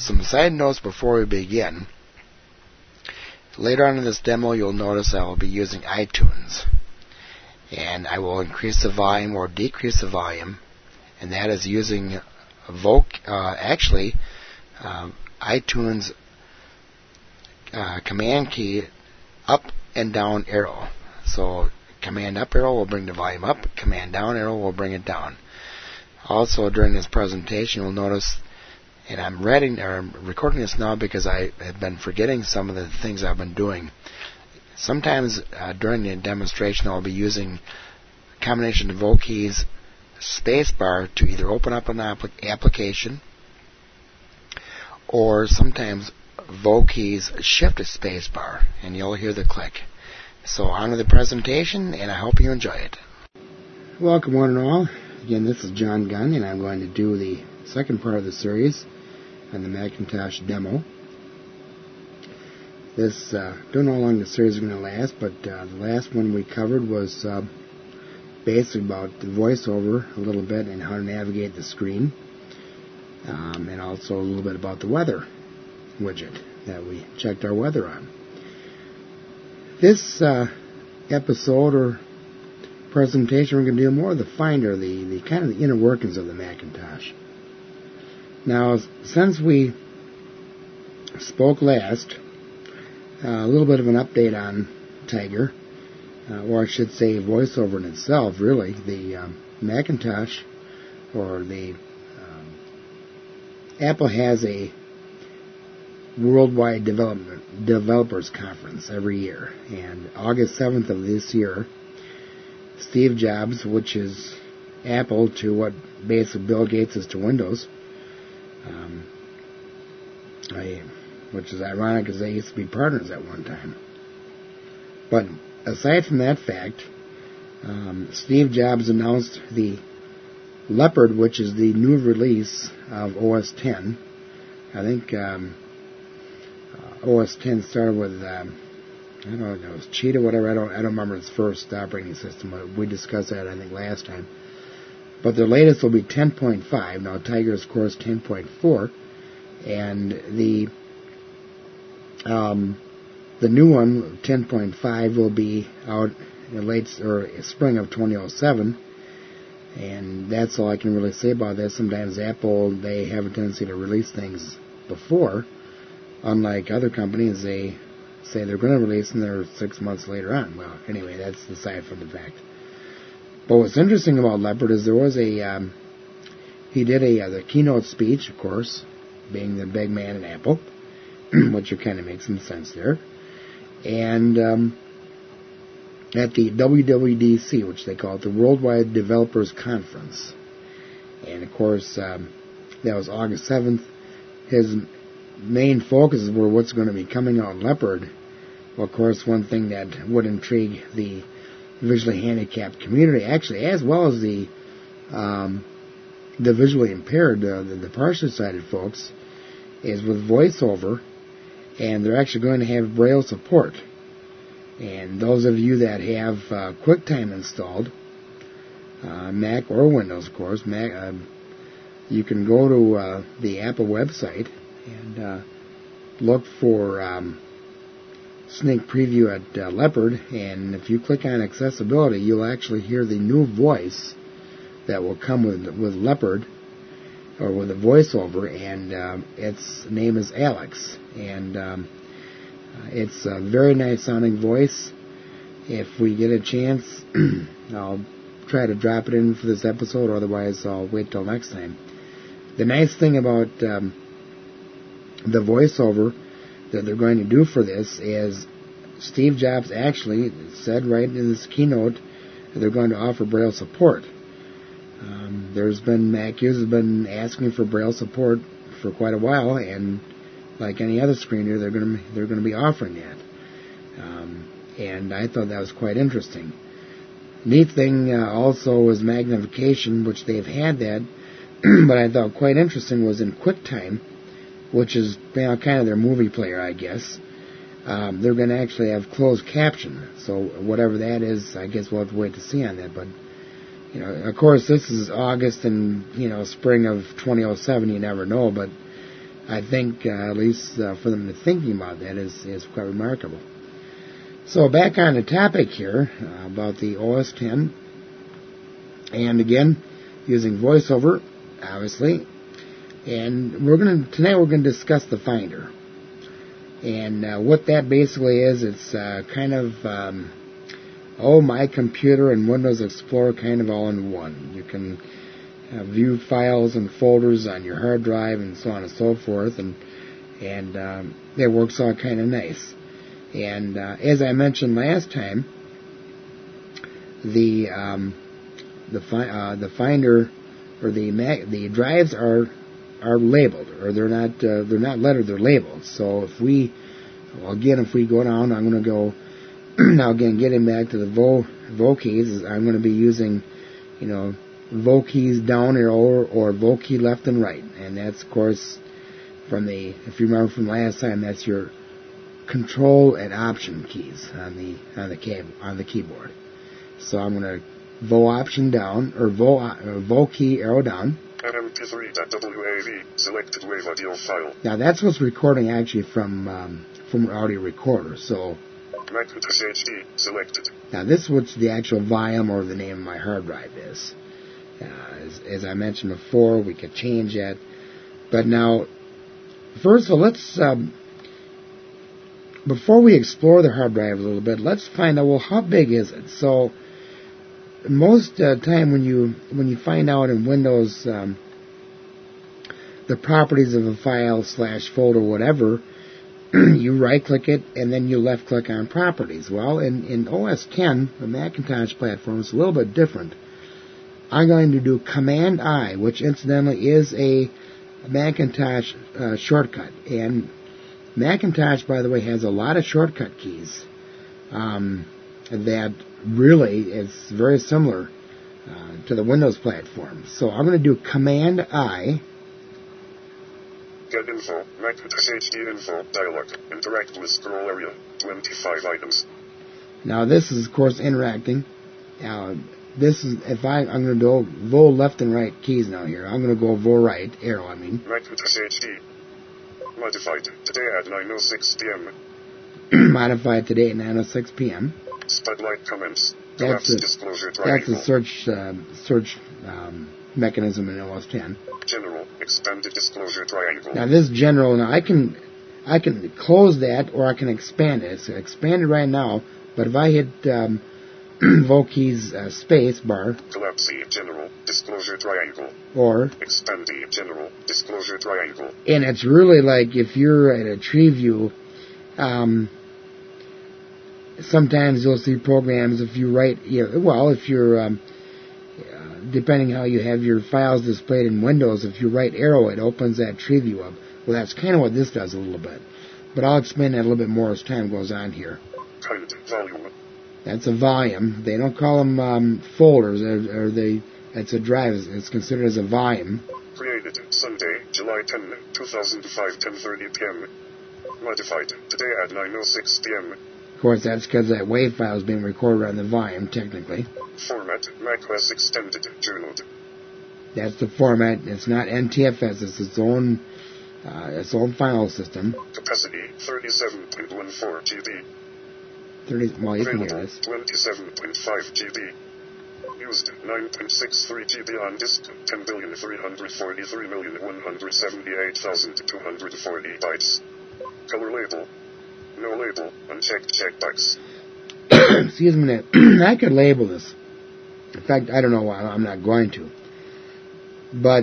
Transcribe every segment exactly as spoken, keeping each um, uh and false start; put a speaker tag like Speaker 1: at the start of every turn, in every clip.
Speaker 1: some side notes before we begin. Later on in this demo, you'll notice I will be using iTunes. And I will increase the volume or decrease the volume. And that is using Voc, uh, actually, uh, iTunes uh, command key up and down arrow. So command up arrow will bring the volume up. Command down arrow will bring it down. Also, during this presentation, you'll notice, and I'm writing or I'm recording this now because I have been forgetting some of the things I've been doing. Sometimes uh, during the demonstration, I'll be using a combination of Voc keys spacebar to either open up an applic- application, or sometimes Voc keys shift a spacebar, and you'll hear the click. So on to the presentation, and I hope you enjoy it. Welcome one and all. Again, this is John Gunn, and I'm going to do the second part of the series on the Macintosh demo. This, uh, don't know how long the series is going to last, but uh, the last one we covered was uh, basically about the voiceover a little bit and how to navigate the screen, um, and also a little bit about the weather widget that we checked our weather on. This uh, episode or presentation, we're going to do more of the Finder, the, the kind of the inner workings of the Macintosh. Now, since we spoke last, uh, a little bit of an update on Tiger, uh, or I should say VoiceOver in itself, really. The um, Macintosh, or the um, Apple has a Worldwide Development Developers Conference every year, and August seventh of this year, Steve Jobs, which is Apple to what basically Bill Gates is to Windows, um, I, which is ironic because they used to be partners at one time. But aside from that fact, um, Steve Jobs announced the Leopard, which is the new release of O S ten. I think um, O S ten started with, um, I don't know, it was Cheetah, whatever. I don't, I don't remember its first operating system. But we discussed that, I think, last time. But their latest will be ten point five. Now, Tiger is, of course, ten point four, and the um, the new one, ten point five, will be out in late or spring of twenty oh seven. And that's all I can really say about that. Sometimes Apple, they have a tendency to release things before. Unlike other companies, they say they're going to release and they're six months later on. Well, anyway, that's aside from the fact. But what's interesting about Leopard is there was a, um, he did a uh, the keynote speech, of course, being the big man in Apple, which kind of makes some sense there. And um, at the W W D C, which they call it, the Worldwide Developers Conference. And, of course, um, that was August seventh. His main focuses were what's going to be coming out in Leopard. Well, of course, one thing that would intrigue the visually handicapped community, actually, as well as the um, the visually impaired, uh, the, the partially sighted folks, is with VoiceOver, and they're actually going to have Braille support. And those of you that have uh, QuickTime installed, uh, Mac or Windows, of course, Mac, uh, you can go to uh, the Apple website and uh, look for um, sneak preview at uh, Leopard, and if you click on accessibility, you'll actually hear the new voice that will come with with Leopard, or with a voiceover, and um, its name is Alex, and um, it's a very nice sounding voice. If we get a chance, I'll try to drop it in for this episode, otherwise I'll wait till next time. The nice thing about um, the voiceover that they're going to do for this is Steve Jobs actually said right in his keynote that they're going to offer Braille support. Um, there's been, Mac users have been asking for Braille support for quite a while, and like any other screener, they're going to they're going to be offering that. Um, and I thought that was quite interesting. Neat thing uh, also was magnification, which they've had that, but I thought quite interesting was in QuickTime, which is, you know, kind of their movie player, I guess. Um, they're going to actually have closed caption. So whatever that is, I guess we'll have to wait to see on that. But, you know, of course, this is August and, you know, spring of twenty oh seven. You never know. But I think, uh, at least uh, for them to thinking about that is, is quite remarkable. So back on the topic here uh, about the O S ten, and again, using VoiceOver, obviously, and we're going to, tonight we're going to discuss the Finder. And uh, what that basically is, it's uh, kind of, um, oh, my computer and Windows Explorer kind of all in one. You can uh, view files and folders on your hard drive and so on and so forth, and and um, it works all kind of nice. And uh, as I mentioned last time, the um, the fi- uh, the Finder or the Mac, the drives are are labeled, or they're not uh, they're not lettered, they're labeled. So if we, well, again, if we go down, I'm going to go now again, getting back to the Vo Vo keys. I'm going to be using, you know, Vo keys down arrow or, or Vo key left and right, and that's of course from the, if you remember from last time, that's your Control and Option keys on the on the key on the keyboard. So I'm going to Vo Option down or Vo uh, Vo key arrow down.
Speaker 2: M P three dot W A V selected wave audio file.
Speaker 1: Now that's what's recording actually from um, from audio recorder. So
Speaker 2: Macintosh H D selected.
Speaker 1: Now this is what the actual volume or the name of my hard drive is. Uh, as, as I mentioned before, we could change that. But now, first of all, let's um, before we explore the hard drive a little bit, let's find out, well, how big is it? So most uh, time when you when you find out in Windows um, the properties of a file slash folder, whatever, you right-click it and then you left-click on properties. Well, in, in O S ten, the Macintosh platform, is a little bit different. I'm going to do Command I, which incidentally is a Macintosh uh, shortcut. And Macintosh, by the way, has a lot of shortcut keys um, that really is very similar uh, to the Windows platform. So I'm going to do Command I.
Speaker 2: Get info, Macintosh H D info, dialog, interact with scroll area, twenty-five items.
Speaker 1: Now this is, of course, interacting. Now this is, if I, I'm going to do Vo left and right keys now here. I'm going to go Vo right, arrow I mean.
Speaker 2: Macintosh H D. Modified, today at nine oh six p.m.
Speaker 1: Modified today at nine oh six p.m.
Speaker 2: Spotlight comments.
Speaker 1: That's a,
Speaker 2: disclosure triangle.
Speaker 1: that's a search, uh, search um, mechanism in O S ten.
Speaker 2: General, expanded disclosure triangle.
Speaker 1: Now this general, now I can, I can close that or I can expand it. It's expanded right now, but if I hit um, Vo keys uh, space bar,
Speaker 2: collapse general, disclosure triangle.
Speaker 1: Or
Speaker 2: expand the general, disclosure triangle.
Speaker 1: And it's really like if you're at a tree view, um, sometimes you'll see programs if you write, you know, well, if you're, um, uh, depending how you have your files displayed in Windows, if you write arrow, it opens that tree view up. Well, that's kind of what this does a little bit. But I'll explain that a little bit more as time goes on here.
Speaker 2: Kind volume.
Speaker 1: That's a volume. They don't call them um, folders, or, or they. It's a drive. It's considered as a volume.
Speaker 2: Created Sunday, July tenth, two thousand five, ten thirty p.m. Modified today at nine oh six p.m.
Speaker 1: Of course, that's because that WAV file is being recorded on the volume, technically.
Speaker 2: Format, macOS Extended, journaled.
Speaker 1: That's the format. It's not N T F S. It's its own, uh, its own file system.
Speaker 2: Capacity, thirty-seven point one four gigabytes.
Speaker 1: thirty, well, you can hear this.
Speaker 2: twenty-seven point five gigabytes. Used nine point six three gigabytes on disk, ten billion three hundred forty-three million one hundred seventy-eight thousand two hundred forty bytes. Color label. No label. Unchecked checkbox.
Speaker 1: Excuse me. I could label this. In fact, I don't know why. I'm not going to. But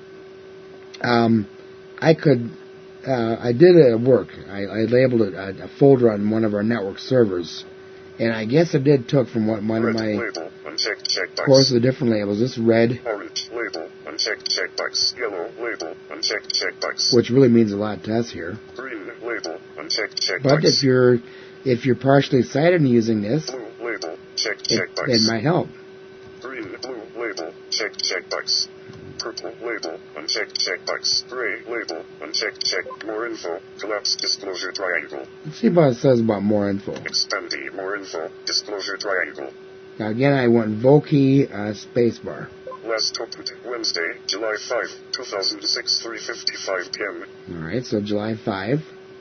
Speaker 1: um, I could. Uh, I did a work. I, I labeled it a, a folder on one of our network servers, and I guess it did took from what one
Speaker 2: red
Speaker 1: of my.
Speaker 2: Label. Unchecked checkbox.
Speaker 1: Of course, the different labels. This red.
Speaker 2: Orange label. Unchecked checkbox. Yellow label. Unchecked checkbox.
Speaker 1: Which really means a lot to us here.
Speaker 2: Green label. Unchecked checkbox.
Speaker 1: But if you're if you're partially sighted and using this,
Speaker 2: blue label. Checked
Speaker 1: it,
Speaker 2: checkbox.
Speaker 1: it might help.
Speaker 2: Green blue label. Checked checkbox. Purple label. Unchecked checkbox. Gray label. Unchecked check. More info. Collapse disclosure triangle.
Speaker 1: Let's see what it says about more info.
Speaker 2: Expand the more info. Disclosure triangle.
Speaker 1: Now again, I want Vo key uh, spacebar.
Speaker 2: Last opened Wednesday, July fifth, two thousand six, three fifty-five p.m.
Speaker 1: Alright, so July fifth.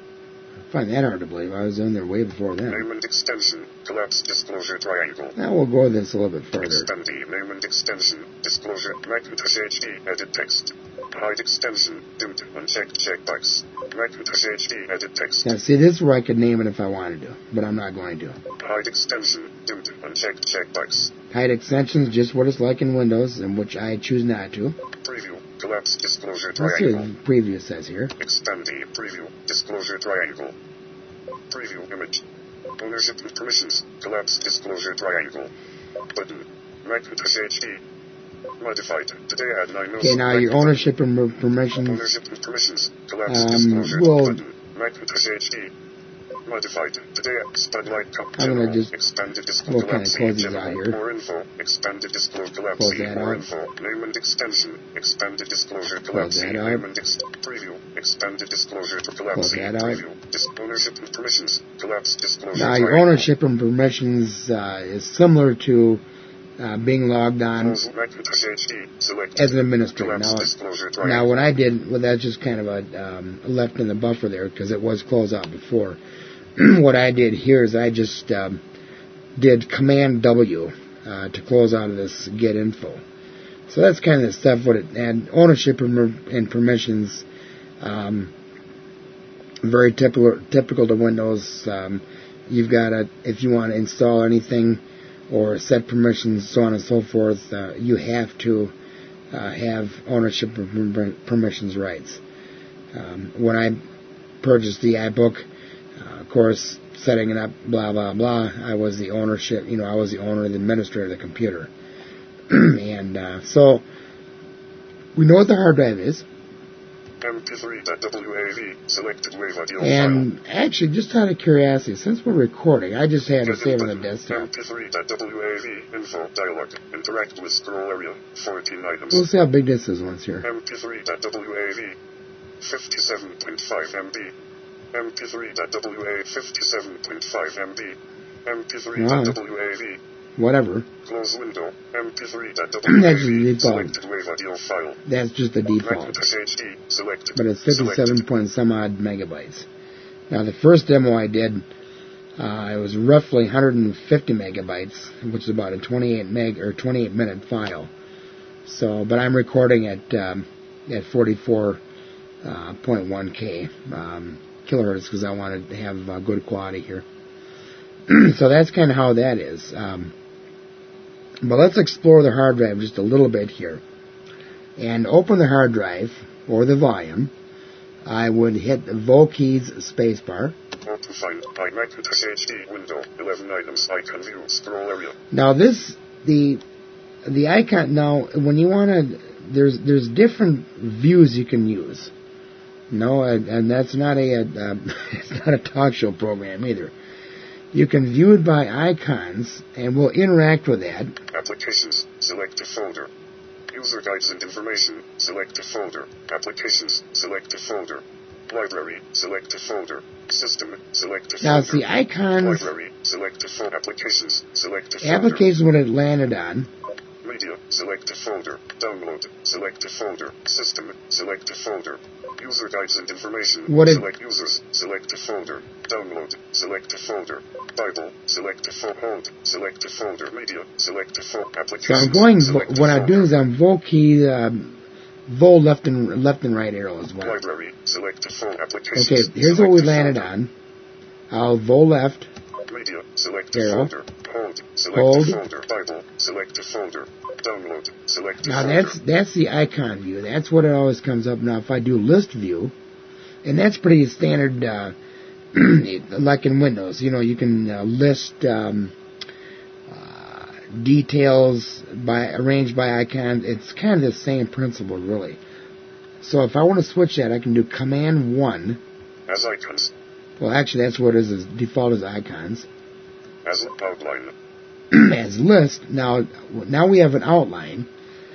Speaker 1: I find that hard to believe. I was in there way before then.
Speaker 2: Name and extension, collapse disclosure triangle.
Speaker 1: Now we'll go with this a little bit further.
Speaker 2: Extendee, name and extension, disclosure, Macintosh H D, edit text. Hide extension, dimmed, unchecked checkbox. Macintosh H D, edit text.
Speaker 1: Now see, this is where I could name it if I wanted to, but I'm not going to.
Speaker 2: Hide extension, dimmed, unchecked checkbox.
Speaker 1: Hide extensions, just what it's like in Windows, and which I choose not to.
Speaker 2: Preview, collapse disclosure
Speaker 1: Let's see
Speaker 2: triangle.
Speaker 1: what preview says here.
Speaker 2: Extendee, preview, disclosure triangle. Preview image. Ownership and permissions, collapse disclosure triangle. Button, Macintosh H D. Modified. Today at nine oh.
Speaker 1: Okay, now your ownership and mer- permissions.
Speaker 2: Ownership and permissions, collapse
Speaker 1: Um,
Speaker 2: disclosure
Speaker 1: well-
Speaker 2: button. Macintosh H D. Modified. Today at Spotlight Cup
Speaker 1: I'm gonna
Speaker 2: General.
Speaker 1: just-
Speaker 2: Expanded disclosure
Speaker 1: we'll kinda
Speaker 2: collapse
Speaker 1: close these
Speaker 2: general.
Speaker 1: out here.
Speaker 2: More info. Expanded disclosure collapse
Speaker 1: Close that
Speaker 2: more
Speaker 1: out.
Speaker 2: info. Name and extension. Expanded disclosure
Speaker 1: Close
Speaker 2: collapse
Speaker 1: that
Speaker 2: name
Speaker 1: out.
Speaker 2: and ex- preview. Expanded disclosure to collapse
Speaker 1: Close that out.
Speaker 2: preview. Dis- ownership and permissions. Collapse disclosure.
Speaker 1: Now your
Speaker 2: triangle.
Speaker 1: ownership and permissions uh, is similar to uh, being logged on
Speaker 2: Close Macintosh H D. Select.
Speaker 1: as an administrator.
Speaker 2: Collapse
Speaker 1: Now,
Speaker 2: disclosure triangle.
Speaker 1: now what I did, well, that's just kind of a um, left in the buffer there because it was closed out before. What I did here is I just um, did Command W uh, to close out of this get info. So that's kind of the stuff. What it and ownership and, and permissions, um, very typical typical to Windows. Um, you've got to, if you want to install anything or set permissions, so on and so forth, uh, you have to uh, have ownership and permissions rights. Um, when I purchased the iBook, uh, of course, setting it up, blah, blah, blah, I was the ownership, you know, I was the owner, the administrator of the computer. and uh, so, we know what the hard drive is.
Speaker 2: M P three dot W A V. Selected wave audio
Speaker 1: And actually, just out of curiosity, since we're recording, I just had to
Speaker 2: file.
Speaker 1: save on the desktop.
Speaker 2: M P three dot W A V. Info. Dialog. Interact with scroll area. fourteen items.
Speaker 1: We'll see how big this is once here.
Speaker 2: M P three dot W A V. fifty-seven point five M B. M P three dot W A V. fifty-seven point five M B. M P three dot W A V.
Speaker 1: Whatever.
Speaker 2: Close window. M P three dot W A V.
Speaker 1: That's the default.
Speaker 2: Selected wave audio file.
Speaker 1: That's just the default.
Speaker 2: Macintosh H D. Selected.
Speaker 1: But it's fifty-seven
Speaker 2: Selected.
Speaker 1: point some odd megabytes. Now, the first demo I did, uh, it was roughly one hundred fifty megabytes, which is about a twenty-eight meg or twenty-eight minute file. So, but I'm recording at um, at forty-four point one K um, kilohertz because I wanted to have uh, good quality here. So that's kind of how that is. Um, but let's explore the hard drive just a little bit here. And open the hard drive or the volume. I would hit the Vol keys spacebar.
Speaker 2: Open find by Macintosh H D window. eleven items. Icon view. Scroll area.
Speaker 1: Now this the the icon. Now when you want to, there's there's different views you can use. No, and, and that's not a, a, a it's not a talk show program either. You can view it by icons, and we'll interact with that.
Speaker 2: Applications. Select a folder. User guides and information. Select a folder. Applications. Select a folder. Library. Select a folder. System. Select a folder.
Speaker 1: Now, see, icons,
Speaker 2: Library. Select a folder. Applications. Select a folder.
Speaker 1: applications when it landed on.
Speaker 2: Media. Select a folder. Download. Select a folder. System. Select a folder. User guides and information.
Speaker 1: What it-
Speaker 2: Select users. Select a folder. Download. Select a folder. Bible. Select a folder. Hold. Select a folder. Media. Select a folder.
Speaker 1: So
Speaker 2: Applications.
Speaker 1: I'm going,
Speaker 2: Select a
Speaker 1: what I'm
Speaker 2: folder.
Speaker 1: doing is I'm Vol key, um, Vol left and left and right arrow as well.
Speaker 2: Library. Select a folder. Applications.
Speaker 1: Okay, here's what we
Speaker 2: Select a
Speaker 1: landed
Speaker 2: folder.
Speaker 1: on. I'll Vol left.
Speaker 2: Media. Select a
Speaker 1: Arrow.
Speaker 2: folder. Hold. Select
Speaker 1: Hold.
Speaker 2: a folder. Bible. Select a folder. Download. Select a
Speaker 1: Now
Speaker 2: folder.
Speaker 1: that's that's the icon view. That's what it always comes up. Now if I do list view, and that's pretty standard, uh, like in Windows. You know, you can uh, list um, uh, details by arranged by icons. It's kind of the same principle, really. So if I want to switch that, I can do Command one.
Speaker 2: As icons.
Speaker 1: Well, actually, that's what it is. is default is icons.
Speaker 2: As an outline.
Speaker 1: As list. Now, now we have an outline,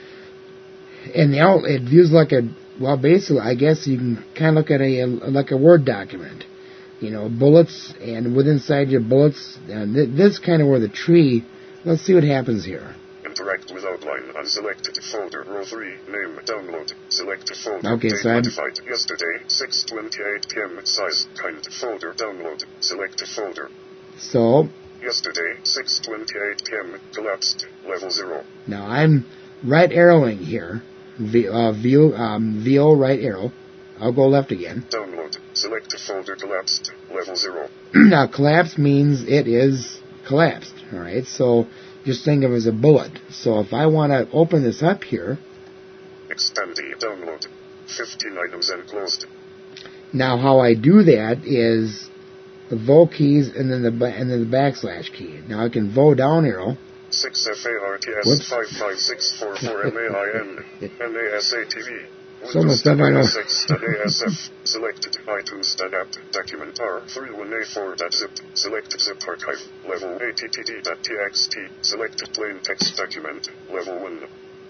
Speaker 1: and the out it views like a well, basically, I guess you can kind of look at a, a like a Word document. You know, bullets, and within inside your bullets, and th- this kind of where the tree. Let's see what happens here.
Speaker 2: interact with outline unselected folder. Row three, name, download, selected folder.
Speaker 1: Okay,
Speaker 2: Date
Speaker 1: so I'm...
Speaker 2: modified. Yesterday, six twenty-eight p.m. Size, kind, folder, download, selected folder.
Speaker 1: So...
Speaker 2: Yesterday, six twenty-eight p.m. Collapsed, level zero.
Speaker 1: Now I'm right arrowing here. V, uh, view, um, V O right arrow. I'll go left again.
Speaker 2: Download, selected folder, collapsed, level zero.
Speaker 1: Now collapse means it is collapsed, alright? So just think of it as a bullet. So if I want to open this up here...
Speaker 2: Expand the download, fifteen items enclosed.
Speaker 1: Now how I do that is the V O keys and then the and then the backslash key. Now I can V O down arrow.
Speaker 2: six F A R T S five five six four four M A I N N A S A T V.
Speaker 1: So much stuff I know.
Speaker 2: A S F selected iTunes.app document R thirty-one A four.zip selected zip archive level A T T D.txt selected plain text document level one.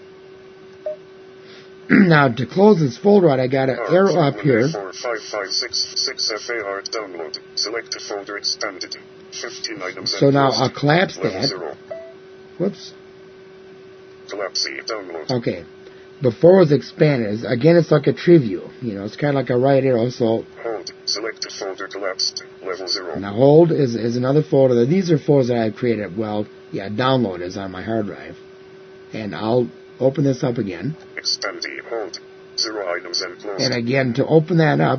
Speaker 1: Now to close this folder out, I got an arrow up here.
Speaker 2: four five five six six F A R download selected folder expanded fifteen items.
Speaker 1: So now I'll collapse that.
Speaker 2: Zero.
Speaker 1: Whoops.
Speaker 2: Collapse download.
Speaker 1: Okay. Before it was expanded, again it's like a tree view. You know, it's kind of like a right arrow, so...
Speaker 2: Hold. Selected folder collapsed. Level zero.
Speaker 1: Now hold is, is another folder. These are folders that I've created. Well, yeah, download is on my hard drive. And I'll open this up again.
Speaker 2: Expand the hold. Zero items enclosed.
Speaker 1: And again, to open that up,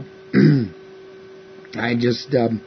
Speaker 1: I just... Um,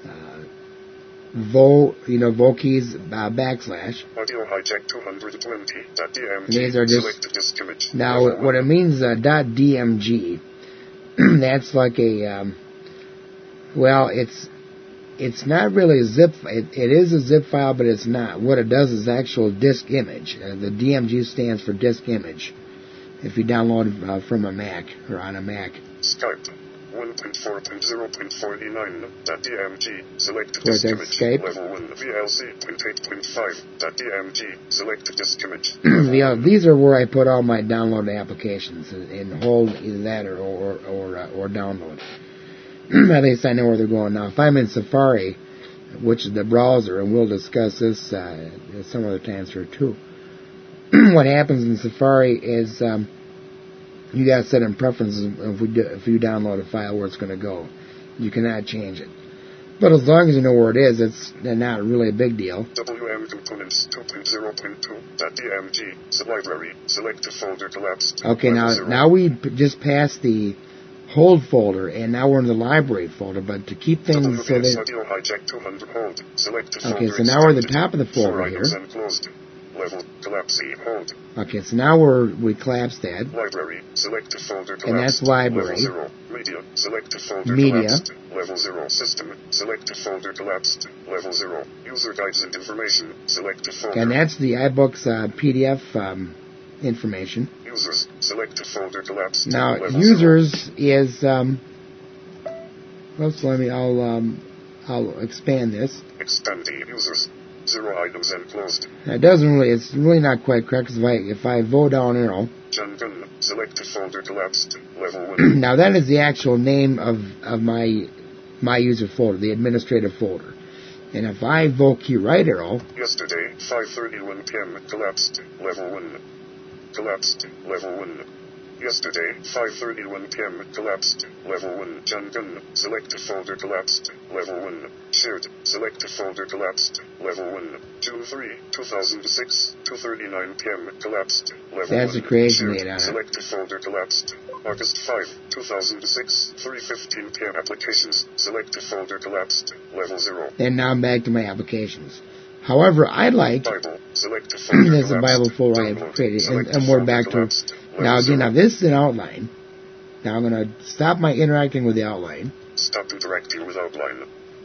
Speaker 1: Vo, you know, Vo keys, uh, backslash.
Speaker 2: Audio hijack two twenty dot D M G.
Speaker 1: These are just,
Speaker 2: disk image.
Speaker 1: now
Speaker 2: level
Speaker 1: what
Speaker 2: one.
Speaker 1: it means, uh, dot D M G, that's like a, um, well, it's, it's not really a zip, it, it is a zip file, but it's not. What it does is actual disk image. Uh, the D M G stands for disk image. If you download uh, from a Mac, or on a Mac.
Speaker 2: Skype. one point four point zero point four nine dot D M G selected
Speaker 1: Where's
Speaker 2: disk
Speaker 1: that
Speaker 2: image
Speaker 1: Skype?
Speaker 2: level one V L C point eight point five dot D M G selected disk image.
Speaker 1: Yeah, these are where I put all my download applications and, and hold either that or or or, uh, or download. At least I know where they're going now. If I'm in Safari, which is the browser, and we'll discuss this uh, some other times here too. What happens in Safari is um, you got to set in preferences if, we do, if you download a file where it's going to go. You cannot change it. But as long as you know where it is, it's not really a big deal.
Speaker 2: W M components two point zero point two dot D M G library selected folder collapsed.
Speaker 1: Okay, now
Speaker 2: zero.
Speaker 1: now we p- just passed the hold folder, and now we're in the library folder. But to keep things
Speaker 2: W
Speaker 1: so
Speaker 2: S
Speaker 1: that
Speaker 2: audio hijack two hundred hold selected
Speaker 1: okay,
Speaker 2: folder
Speaker 1: so now we're at the
Speaker 2: expanded.
Speaker 1: top of the
Speaker 2: Four
Speaker 1: folder
Speaker 2: items
Speaker 1: here.
Speaker 2: enclosed. Level collapse hold.
Speaker 1: Okay, so now we're we collapsed that.
Speaker 2: Library selected folder collapsed.
Speaker 1: And that's library.
Speaker 2: Level zero. Media selected folder
Speaker 1: Media.
Speaker 2: collapsed. Level zero. System selected folder collapsed. Level zero. User guides and information selected folder.
Speaker 1: And that's the iBooks uh, P D F um, information.
Speaker 2: Users selected folder collapsed.
Speaker 1: Now
Speaker 2: Level
Speaker 1: users
Speaker 2: zero.
Speaker 1: is um. Let's let me. I'll um. I'll expand this.
Speaker 2: Expand the users. Zero items enclosed.
Speaker 1: It doesn't really. It's really not quite correct. 'Cause if I if I vote down arrow.
Speaker 2: John Gunn selected folder collapsed. Level one.
Speaker 1: Now that is the actual name of of my my user folder, the administrative folder. And if I vote key right arrow.
Speaker 2: Yesterday, five thirty-one p.m. collapsed. Level one. Collapsed. Level one. Yesterday, five thirty-one p.m. collapsed. Level one. John Gunn selected folder collapsed. Level one. Shared. Selected folder collapsed. Level one. June third, two thousand six, two thirty-nine p.m. collapsed. Level
Speaker 1: That's
Speaker 2: one.
Speaker 1: the creation
Speaker 2: Shared.
Speaker 1: date on it.
Speaker 2: Selected folder collapsed. August fifth, two thousand six, three fifteen p.m. applications. Selected folder collapsed. Level zero.
Speaker 1: And now I'm back to my applications. However, I like
Speaker 2: Bible. Selected folder
Speaker 1: there's a
Speaker 2: collapsed.
Speaker 1: Bible folder I
Speaker 2: Download.
Speaker 1: have created, and,
Speaker 2: Selected
Speaker 1: and we're
Speaker 2: folder
Speaker 1: back to
Speaker 2: collapsed. Level
Speaker 1: now again.
Speaker 2: zero.
Speaker 1: Now this is an outline. Now I'm going to stop my interacting with the outline.
Speaker 2: Stop interacting with outline.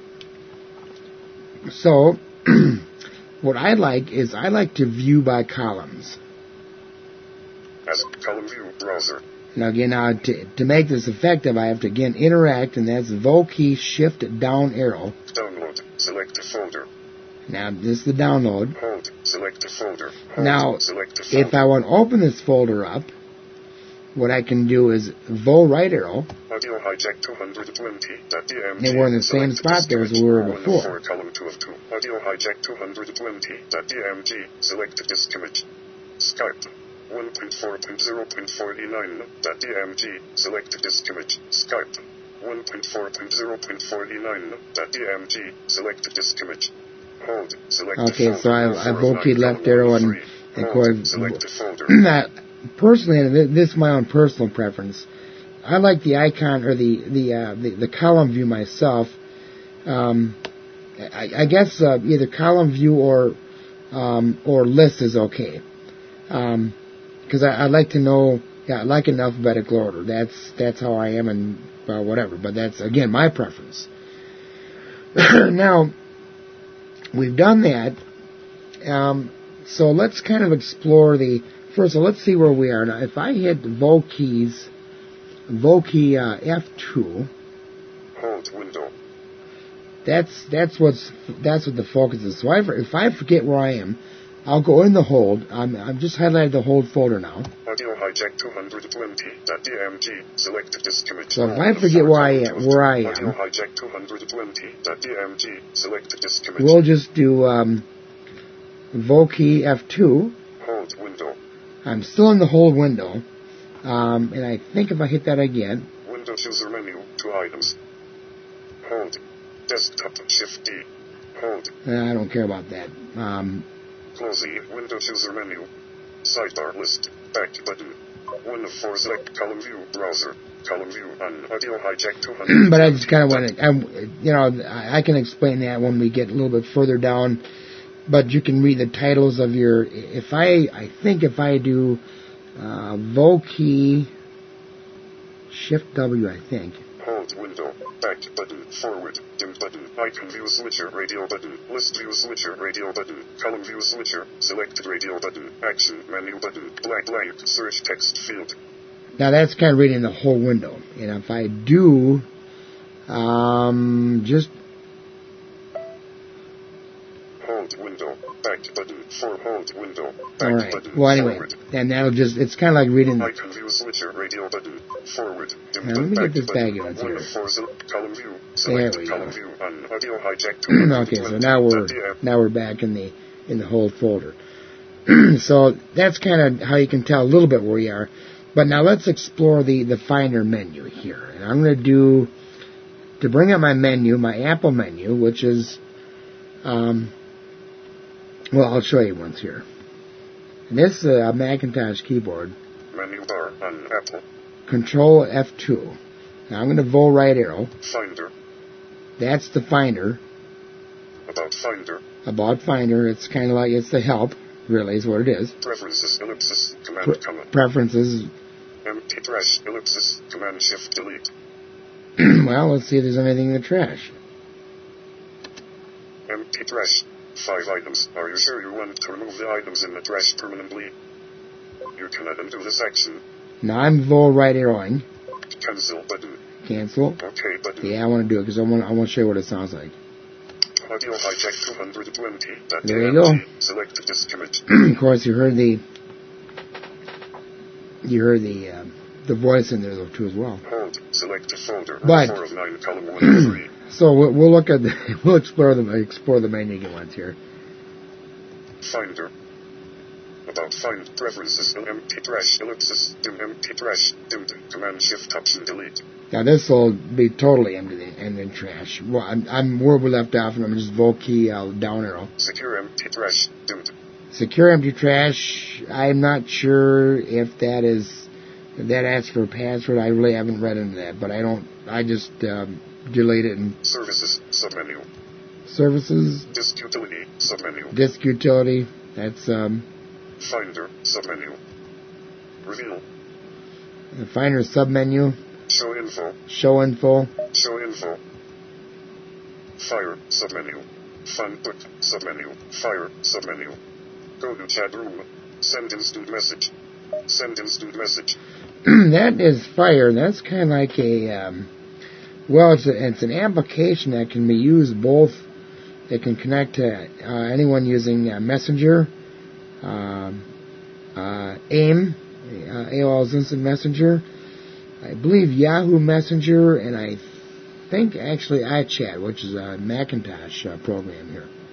Speaker 1: So, what I like is I like to view by columns.
Speaker 2: As column view browser.
Speaker 1: Now again, now to, to make this effective, I have to again interact, and that's Vo key Shift down arrow.
Speaker 2: Download. Select a folder.
Speaker 1: Now this is the download.
Speaker 2: Hold. Select a folder. Hold.
Speaker 1: Now,
Speaker 2: Select a folder.
Speaker 1: if I want to open this folder up, what I can do is Vo right arrow.
Speaker 2: Audio hijack two twenty dot D M G.
Speaker 1: And we're in the same spot there as we were before.
Speaker 2: Column two of two. Audio hijack two twenty dot D M G. Select disk image. Skype. one point four point zero point forty-nine dot D M G. Select disk image. Skype. one point four point zero point forty-nine dot D M G. Select disk image. Hold. Select
Speaker 1: Okay, so I've, I've okayed left
Speaker 2: arrow
Speaker 1: arrow and, and of course,
Speaker 2: select folder.
Speaker 1: personally, and this is my own personal preference, I like the icon or the the uh, the, the column view myself. Um, I, I guess uh, either column view or um, or list is okay, um, because I, I like to know. Yeah, I like an alphabetical order. That's that's how I am, and uh, whatever. But that's again my preference. Now we've done that, um, so let's kind of explore the first. So let's see where we are now. If I hit Vol keys, Vol key uh, F two.
Speaker 2: Hold window.
Speaker 1: That's that's what's that's what the focus is. So I, if I forget where I am, I'll go in the hold. I'm I'm just highlighted the hold folder now.
Speaker 2: Audio hijack two twenty dot D M G. Select disk image.
Speaker 1: So if I forget where I am, where I
Speaker 2: Audio
Speaker 1: am,
Speaker 2: hijack two twenty dot D M G. Select disk image.
Speaker 1: we'll just do um, Vol key F two.
Speaker 2: Hold window.
Speaker 1: I'm still in the hold window, um, and I think if I hit that again,
Speaker 2: Window chooser menu. Two items. Hold. Desktop Shift D. Hold.
Speaker 1: I don't care about that. Um,
Speaker 2: Close the window chooser menu. Sidebar list. Back button. One of four select column view browser. Column view on audio hijack two hundred.
Speaker 1: but I just kind of want to, I, you know, I I can explain that when we get a little bit further down. But you can read the titles of your. If I, I think if I do uh, Vol key Shift W, I think.
Speaker 2: Hold window. Back button. Forward. Dim button. Icon view switcher. Radio button. List view switcher. Radio button. Column view switcher. Selected radio button. Action menu button. Blank blank. Search text field.
Speaker 1: Now that's kind of reading the whole window. And if I do, um, just
Speaker 2: Hold window. Back button. For hold window. Back
Speaker 1: all right.
Speaker 2: button.
Speaker 1: Well, anyway,
Speaker 2: Forward.
Speaker 1: and that'll just. It's kind of like reading.
Speaker 2: Icon view switcher. Radio button. Forward. Dim
Speaker 1: Now, let
Speaker 2: button.
Speaker 1: me
Speaker 2: Back
Speaker 1: get this
Speaker 2: button.
Speaker 1: back in
Speaker 2: One
Speaker 1: here.
Speaker 2: of four select column view.
Speaker 1: There
Speaker 2: Select
Speaker 1: we
Speaker 2: column
Speaker 1: go.
Speaker 2: view on audio hijack.
Speaker 1: Okay, so now we're now we're back in the in the hold folder. So that's kind of how you can tell a little bit where you are. But now let's explore the the Finder menu here, and I'm going to do to bring up my menu, my Apple menu, which is um. Well, I'll show you once here. And this is a Macintosh keyboard.
Speaker 2: Menu bar on Apple.
Speaker 1: Control F two. Now I'm going to Vol right arrow.
Speaker 2: Finder.
Speaker 1: That's the Finder.
Speaker 2: About Finder.
Speaker 1: About Finder, it's kind of like it's the help, really, is what it is.
Speaker 2: Preferences ellipsis command
Speaker 1: Pre-
Speaker 2: comma.
Speaker 1: preferences.
Speaker 2: Empty trash ellipsis command shift delete.
Speaker 1: Well, let's see if there's anything in the trash.
Speaker 2: Empty trash. Five items. Are you sure you want to remove the items in the trash permanently? You cannot undo this action.
Speaker 1: Now I'm Vol right arrowing.
Speaker 2: Cancel button.
Speaker 1: Cancel.
Speaker 2: Okay button.
Speaker 1: Yeah, I want to do it because I want I want to show you what it sounds like.
Speaker 2: Audio hijack two twenty.
Speaker 1: There you go.
Speaker 2: Select disk image.
Speaker 1: Of course, you heard the you heard the uh, the voice in there though too as well.
Speaker 2: Hold. Select a folder.
Speaker 1: But
Speaker 2: four of nine column one of three.
Speaker 1: So we'll, we'll look at the, we'll explore the explore the menu again once here.
Speaker 2: Finder. About find preferences empty trash ellipsis dim empty trash dim command shift option delete.
Speaker 1: Now this will be totally empty and then trash. Well, I'm, I'm where we left off, and I'm just Vol key uh, down arrow.
Speaker 2: Secure empty trash dimmed.
Speaker 1: Secure empty trash. I'm not sure if that is if that asks for a password. I really haven't read into that, but I don't. I just um, delete it and
Speaker 2: Services submenu.
Speaker 1: services.
Speaker 2: Disk utility submenu.
Speaker 1: Disk utility. That's um.
Speaker 2: Finder submenu. Reveal.
Speaker 1: The Finder submenu.
Speaker 2: Show info.
Speaker 1: Show info.
Speaker 2: Show info. Fire submenu. Fund book submenu. Fire submenu. Go to chat room. Send instant message. Send instant message.
Speaker 1: That is Fire. That's kind of like a um, well, it's a, it's an application that can be used both. It can connect to uh, anyone using uh, Messenger, uh, uh, AIM, uh, A O L's Instant Messenger. I believe Yahoo Messenger, and I think actually iChat, which is a Macintosh uh, program here.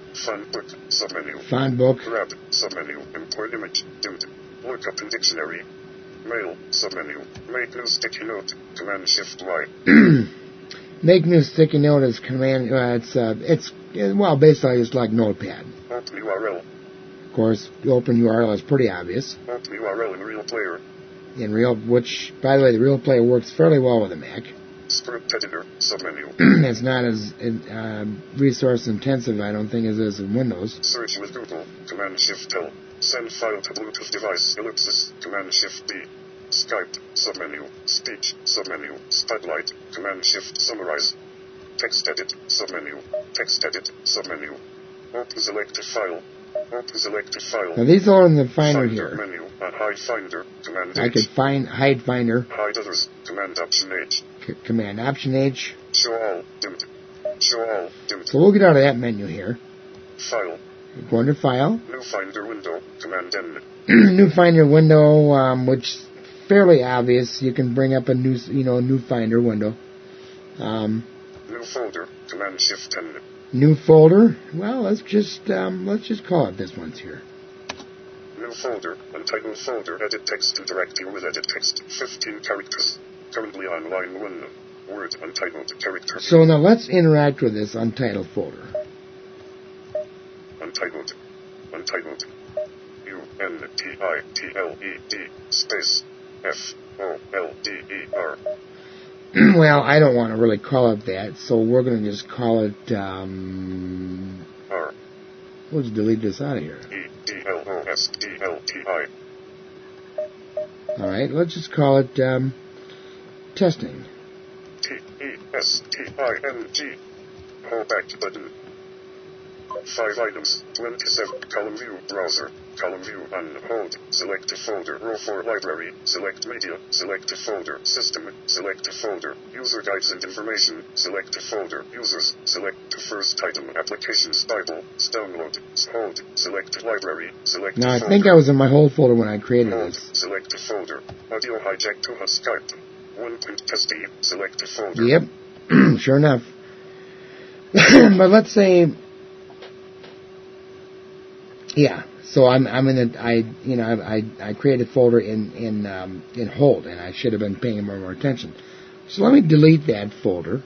Speaker 2: Font book, submenu.
Speaker 1: Font book.
Speaker 2: Grab, submenu. Import image, dimmed. Lookup in dictionary. Mail, submenu. Make new sticky note, Command Shift Y.
Speaker 1: Make new sticky note is Command, uh, it's, uh, it's, well, basically it's like Notepad.
Speaker 2: Open U R L.
Speaker 1: Of course, the open U R L is pretty obvious.
Speaker 2: Open U R L in Real Player.
Speaker 1: In Real, which, by the way, the Real Player works fairly well with a Mac.
Speaker 2: Script editor, submenu.
Speaker 1: It's not as uh, resource intensive, I don't think, as it is in Windows.
Speaker 2: Search with Google, Command Shift L. Send file to Bluetooth device, ellipsis, Command Shift B. Skype, submenu. Speech, submenu. Spotlight, Command Shift Summarize. Text edit, submenu. Text edit, submenu. Open selected file. Open selected file.
Speaker 1: Now these are in the Finder,
Speaker 2: Finder
Speaker 1: here.
Speaker 2: Menu, on Hide Finder, Command
Speaker 1: I
Speaker 2: H.
Speaker 1: could find Hide Finder.
Speaker 2: Hide others, Command Option H.
Speaker 1: C- Command Option H.
Speaker 2: Show all, dimmed. Show all, dimmed.
Speaker 1: So we'll get out of that menu here.
Speaker 2: File.
Speaker 1: Go under File.
Speaker 2: New Finder window, Command N.
Speaker 1: New Finder window, um, which fairly obvious. You can bring up a new, you know, new Finder window. Um,
Speaker 2: New folder, Command Shift N.
Speaker 1: new folder. Well, let's just um, let's just call it this one's here.
Speaker 2: New folder, untitled folder, edit text interacting with edit text, fifteen characters. Currently on line one. Word untitled character.
Speaker 1: So now let's interact with this untitled folder.
Speaker 2: Untitled. Untitled. U N T I T L E D space F O L D E R.
Speaker 1: Well, I don't want to really call it that, so we're going to just call it, um...
Speaker 2: R.
Speaker 1: We'll just delete this out of here.
Speaker 2: E D L O S D L T I.
Speaker 1: Alright, let's just call it, um... testing.
Speaker 2: T E S T I N G. Hold back button. Five items, twenty-seven, column view, browser, column view, on hold, select a folder, row four, library, select media, select a folder, system, select a folder, user guides and information, select a folder, users, select the first item, applications, Bible, download, hold, select library, select
Speaker 1: Now, I
Speaker 2: folder.
Speaker 1: think I was in my whole folder when I created
Speaker 2: Hold,
Speaker 1: this.
Speaker 2: select a folder, audio hijack to Skype, one point test E, select a folder.
Speaker 1: Yep, sure enough. But let's say... Yeah, so I'm I'm in a I you know I I, I created a folder in in um, in hold, and I should have been paying more more attention. So let me delete that folder.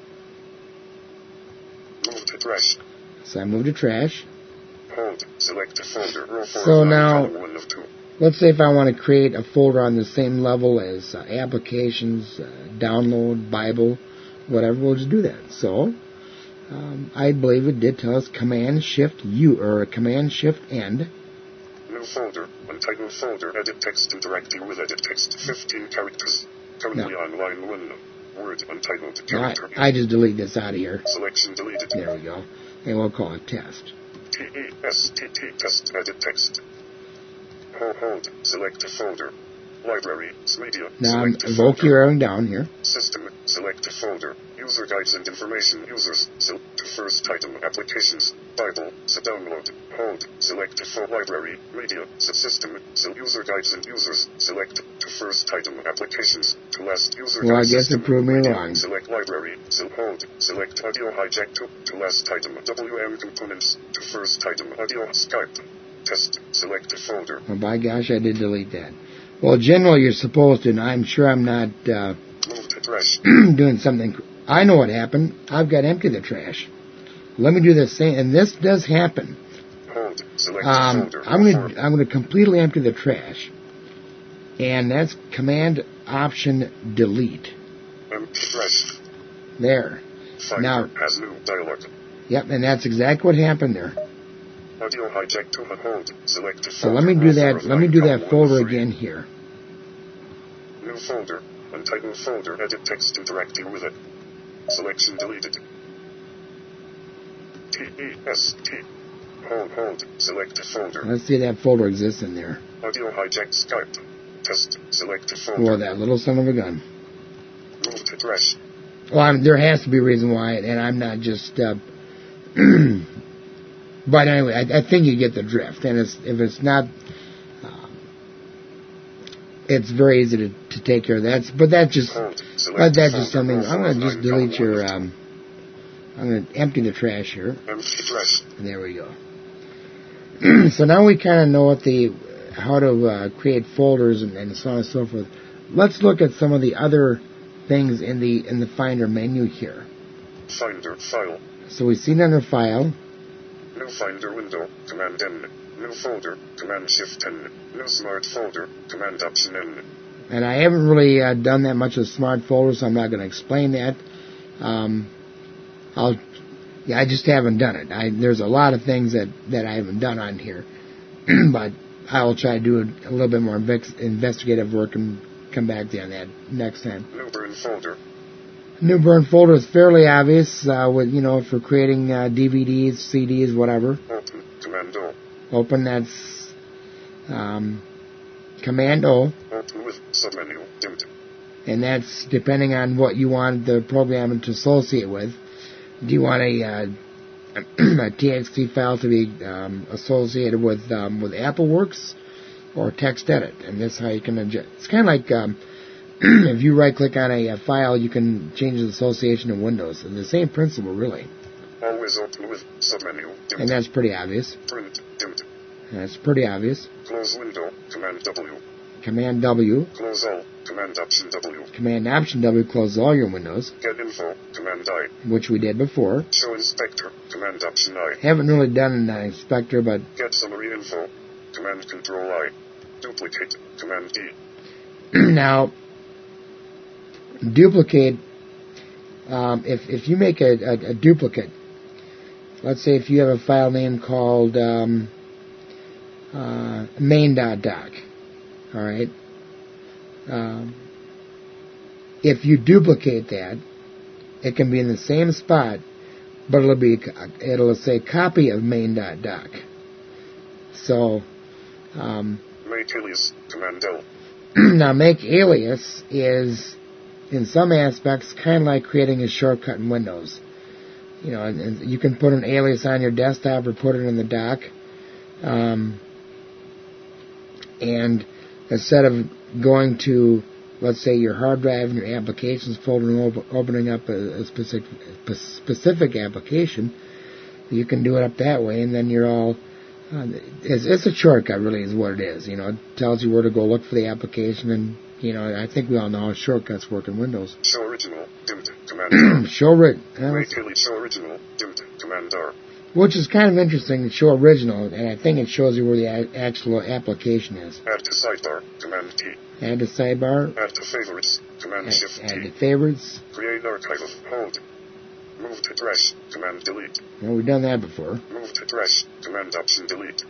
Speaker 2: Move to trash.
Speaker 1: So I moved to trash.
Speaker 2: Hold, select a folder, row four,
Speaker 1: So
Speaker 2: line
Speaker 1: now,
Speaker 2: one of two.
Speaker 1: Let's say if I want to create a folder on the same level as uh, applications, uh, download, Bible, whatever, we'll just do that. So um, I believe it did tell us Command Shift U or Command Shift End.
Speaker 2: New folder, untitled folder, edit text interacting with edit text, fifteen characters. Currently
Speaker 1: No.
Speaker 2: on line one. Word untitled
Speaker 1: I,
Speaker 2: character.
Speaker 1: I just delete this out of here.
Speaker 2: Selection deleted.
Speaker 1: There we go. And we'll call it test.
Speaker 2: T E S T T test, edit text. Hold, hold, select a folder. Library, media,
Speaker 1: Now I'm
Speaker 2: select a
Speaker 1: evoke
Speaker 2: folder.
Speaker 1: your arrow down here.
Speaker 2: System, select a folder. User guides and information, users, select to first item, applications, Bible, so download, hold, select a full library, media, so system, so user guides and users, select to first item, applications, to last user
Speaker 1: Well, I
Speaker 2: guide
Speaker 1: guess
Speaker 2: system,
Speaker 1: it proved me
Speaker 2: media,
Speaker 1: wrong.
Speaker 2: select library, so hold, select audio hijack to, to last item, W M components, to first item, audio, Skype, test, select a folder.
Speaker 1: Oh, by gosh, I did delete that. Well, generally you're supposed to, and I'm sure I'm not uh,
Speaker 2: Move to trash.
Speaker 1: doing something. I know what happened. I've got empty the trash. Let me do the same, and this does happen.
Speaker 2: Hold, select
Speaker 1: Um,
Speaker 2: a folder.
Speaker 1: I'm going to I'm going to completely empty the trash, and that's Command Option Delete.
Speaker 2: Empty trash.
Speaker 1: There.
Speaker 2: Finder
Speaker 1: Now-
Speaker 2: has new dialog.
Speaker 1: Yep, and that's exactly what happened there.
Speaker 2: Audio hijack to hold. Select a folder.
Speaker 1: So let me do that. Let me do that folder again here.
Speaker 2: New folder. Untitled folder. Edit text interacting with it. Selection deleted. T E S T. Hold, hold. Select a folder.
Speaker 1: Let's see that folder exists in there.
Speaker 2: Audio hijack Skype. Test. Select a folder.
Speaker 1: Well, that little son of a gun.
Speaker 2: Move to trash.
Speaker 1: Well, I'm, there has to be a reason why, and I'm not just. Uh, but anyway, I, I think you get the drift. And it's, if it's not, uh, it's very easy to, to take care of that. But that just,
Speaker 2: Hold. Select
Speaker 1: but that's
Speaker 2: a
Speaker 1: just
Speaker 2: folder.
Speaker 1: something.
Speaker 2: Row
Speaker 1: I'm going to
Speaker 2: four,
Speaker 1: just
Speaker 2: line
Speaker 1: delete
Speaker 2: column
Speaker 1: your.
Speaker 2: one of two.
Speaker 1: Um, I'm going to empty the trash here.
Speaker 2: Empty trash.
Speaker 1: And there we go. So now we kind of know what the how to uh, create folders and, and so on and so forth. Let's look at some of the other things in the in the Finder menu here.
Speaker 2: Finder file.
Speaker 1: So we've seen under File.
Speaker 2: New Finder window. Command N. New folder. Command Shift N. New Smart folder. Command Option N.
Speaker 1: And I haven't really uh, done that much of Smart folders, so I'm not going to explain that. Um, I'll, yeah, I just haven't done it. I, there's a lot of things that, that I haven't done on here, but I will try to do a, a little bit more inve- investigative work and come back to you on that next time.
Speaker 2: New burn folder.
Speaker 1: New burn folder is fairly obvious, uh, with, you know, for creating uh, D V Ds, C Ds, whatever.
Speaker 2: Open. Command O.
Speaker 1: Open, that's um, Command O.
Speaker 2: Open with submenu. Dimmed.
Speaker 1: And that's depending on what you want the program to associate with. Do you want a, uh, a T X T file to be um, associated with um, with AppleWorks or TextEdit? And that's how you can adjust. It's kind of like um, if you right-click on a, a file, you can change the association in Windows. It's the same principle, really.
Speaker 2: Always open with submenu. Dimmed.
Speaker 1: And that's pretty obvious.
Speaker 2: Print. Dimmed.
Speaker 1: That's pretty obvious.
Speaker 2: Close window. Command W.
Speaker 1: Command W.
Speaker 2: Close all. Command Option W.
Speaker 1: Command Option W closes all your windows.
Speaker 2: Get info. Command I.
Speaker 1: Which we did before.
Speaker 2: Show inspector. Command Option I.
Speaker 1: Haven't really done an uh, inspector, but...
Speaker 2: Get summary info. Command Control I. Duplicate. Command D.
Speaker 1: Now, duplicate, um, if, if you make a, a, a duplicate, let's say if you have a file name called um, uh, main.doc, all right? Um, if you duplicate that, it can be in the same spot, but it'll be it'll say copy of main.doc. So, um,
Speaker 2: make alias. Command L.
Speaker 1: Now, make alias is, in some aspects, kind of like creating a shortcut in Windows. You know, and you can put an alias on your desktop or put it in the dock. Um, and instead of going to, let's say, your hard drive and your applications folder and op- opening up a, a specific a specific application, you can do it up that way, and then you're all... Uh, it's, it's a shortcut, really, is what it is. You know, it tells you where to go look for the application, and, you know, I think we all know how shortcuts work in Windows.
Speaker 2: Show original. Dimmed. Command R.
Speaker 1: Show ri- uh,
Speaker 2: Make alias. Show original. Dimmed. Command R.
Speaker 1: Which is kind of interesting, to show original, and I think it shows you where the a- actual application is.
Speaker 2: Add to sidebar. Command T.
Speaker 1: Add to sidebar.
Speaker 2: Add to favorites. Command
Speaker 1: Add,
Speaker 2: Shift
Speaker 1: add
Speaker 2: T.
Speaker 1: to favorites.
Speaker 2: Create archive of hold. Move to trash. Command delete.
Speaker 1: Well, we've done that before.
Speaker 2: Move to trash. Command Option delete.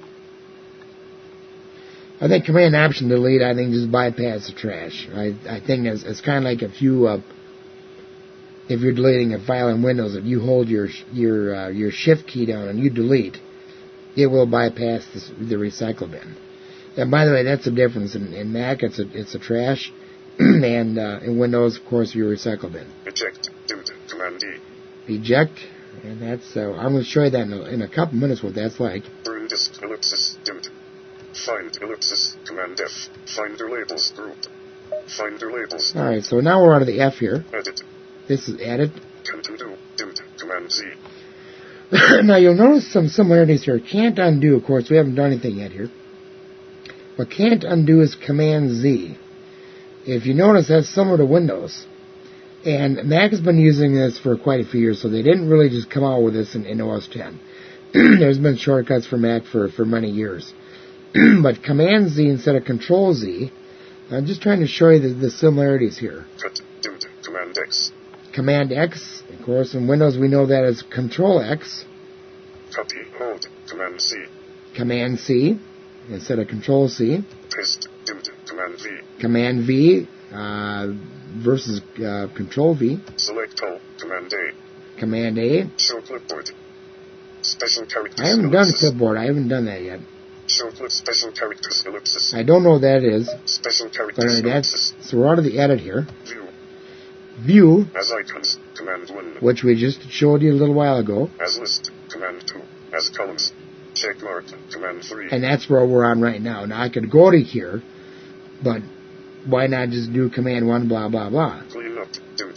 Speaker 1: I think Command Option delete, I think just bypass the trash. I I think it's, it's kind of like if you, uh, if you're deleting a file in Windows, if you hold your your uh, your Shift key down and you delete, it will bypass the, the recycle bin. And by the way, that's the difference. In, in Mac, it's a it's a trash, and uh, in Windows, of course, your recycle bin.
Speaker 2: Eject. Dimmed. Command D.
Speaker 1: Eject, and that's. Uh, I'm going to show you that in a, in a couple minutes what that's like.
Speaker 2: Burn disk. Ellipsis. Dimmed. Find ellipsis. Command F. Finder labels group. Finder labels.
Speaker 1: All right, so now we're on to the F here.
Speaker 2: Edit.
Speaker 1: This is edit.
Speaker 2: Can't undo. Dimmed. Command Z.
Speaker 1: Now you'll notice some similarities here. Can't undo, of course, we haven't done anything yet here. But can't undo is Command Z. If you notice, that's similar to Windows. And Mac has been using this for quite a few years, so they didn't really just come out with this in, in O S ten. There's been shortcuts for Mac for, for many years. But Command Z instead of Control Z, I'm just trying to show you the, the similarities here.
Speaker 2: Cut. Dimmed. Command X.
Speaker 1: Command X, of course, in Windows we know that as Control X.
Speaker 2: Copy. Hold. Command C.
Speaker 1: Command C instead of Control C.
Speaker 2: Paste. Dimmed. Command V.
Speaker 1: Command V uh, versus uh, Control V.
Speaker 2: Select all. Command A.
Speaker 1: Command A.
Speaker 2: Show clipboard. Special characters.
Speaker 1: I haven't
Speaker 2: ellipsis.
Speaker 1: done clipboard. I haven't done that yet.
Speaker 2: Show clip special characters ellipsis.
Speaker 1: I don't know what that is.
Speaker 2: Special
Speaker 1: But
Speaker 2: characters
Speaker 1: anyway,
Speaker 2: ellipsis.
Speaker 1: that's, so we're out of the edit here.
Speaker 2: View.
Speaker 1: View,
Speaker 2: As icons. Command one.
Speaker 1: which we just showed you a little while ago.
Speaker 2: As list. Command two. As columns. Check mark. Command three.
Speaker 1: And that's where we're on right now. Now I could go to here, but why not just do Command one, blah, blah, blah.
Speaker 2: Clean up. Dimmed.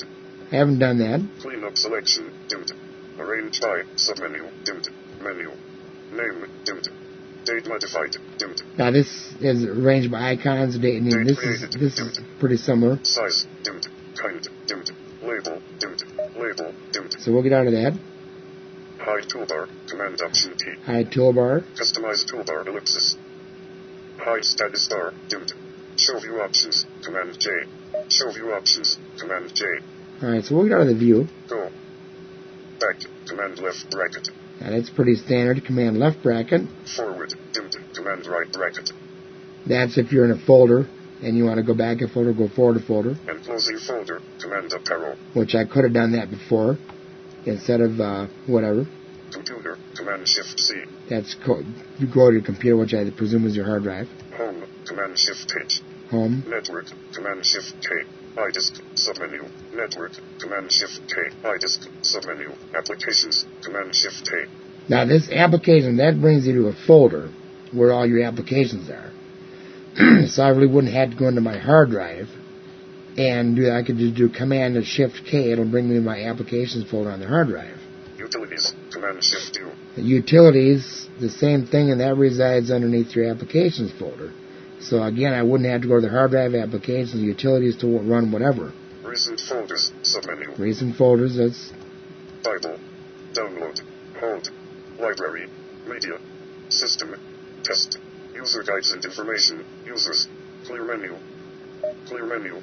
Speaker 1: I haven't done that.
Speaker 2: Clean up selection, dimmed. Arrange by, submenu, dimmed. Menu. Name, dimmed. Date modified, dimmed.
Speaker 1: Now this is arranged by icons, date, and
Speaker 2: Date
Speaker 1: this
Speaker 2: created,
Speaker 1: is this
Speaker 2: dimmed.
Speaker 1: is pretty similar.
Speaker 2: Size, dimmed. Kind, dimmed. Label, dimmed. Label, dimmed.
Speaker 1: So we'll get out of that.
Speaker 2: Hide toolbar, Command Option T.
Speaker 1: Hide toolbar.
Speaker 2: Customize toolbar, ellipsis. Hide status bar, dimmed. Show view options, Command J. Show view options, Command J.
Speaker 1: All right, so we'll get out of the view.
Speaker 2: Go. Back, Command left bracket.
Speaker 1: Now that's pretty standard. Command left bracket.
Speaker 2: Forward, dimmed. Command right bracket.
Speaker 1: That's if you're in a folder and you want to go back a folder, go forward a folder.
Speaker 2: And closing folder, Command up arrow.
Speaker 1: Which I could have done that before instead of uh, whatever.
Speaker 2: Computer, Command Shift C.
Speaker 1: That's co- you go to your computer, which I presume is your hard drive.
Speaker 2: Home, Command Shift H.
Speaker 1: Home.
Speaker 2: Network, Command Shift K. iDisk, submenu. Network, Command Shift K. iDisk, submenu. Applications, Command Shift A.
Speaker 1: Now this application, that brings you to a folder where all your applications are. So I really wouldn't have to go into my hard drive and do that. I could just do Command and Shift K. It'll bring me to my applications folder on the hard drive.
Speaker 2: Utilities, Command Shift U.
Speaker 1: The utilities, the same thing, and that resides underneath your applications folder. So again, I wouldn't have to go to the hard drive, applications, utilities to run whatever.
Speaker 2: Recent folders, submenu.
Speaker 1: Recent folders, that's
Speaker 2: Bible. Download. Hold. Library. Media. System. Test. User guides and information. Users. Clear menu. Clear menu.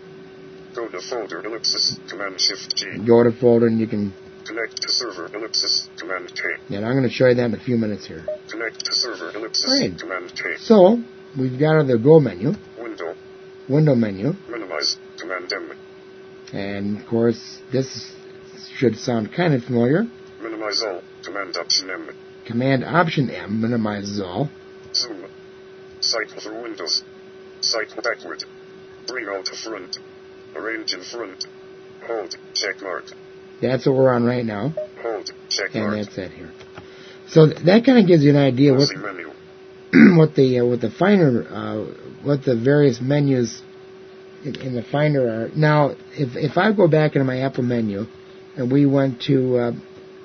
Speaker 2: Go to folder, ellipsis, Command Shift G.
Speaker 1: Go to folder and you can
Speaker 2: Connect to server, ellipsis, Command K.
Speaker 1: And I'm going to show you that in a few minutes here.
Speaker 2: Connect to server, ellipsis,
Speaker 1: right.
Speaker 2: Command K.
Speaker 1: So, we've got the Go menu.
Speaker 2: Window.
Speaker 1: Window menu.
Speaker 2: Minimize, Command M.
Speaker 1: And, of course, this should sound kind of familiar.
Speaker 2: Minimize all, Command Option M.
Speaker 1: Command Option M minimizes all.
Speaker 2: Zoom. Cycle through windows. Cycle backward. Bring all to front. Arrange in front. Hold, check mark.
Speaker 1: That's what we're on right now.
Speaker 2: Hold, check
Speaker 1: and
Speaker 2: mark.
Speaker 1: that's it here. So th- that kind of gives you an idea what
Speaker 2: menu.
Speaker 1: what the uh, what the Finder uh, what the various menus in, in the Finder are. Now, if if I go back into my Apple menu and we went to uh,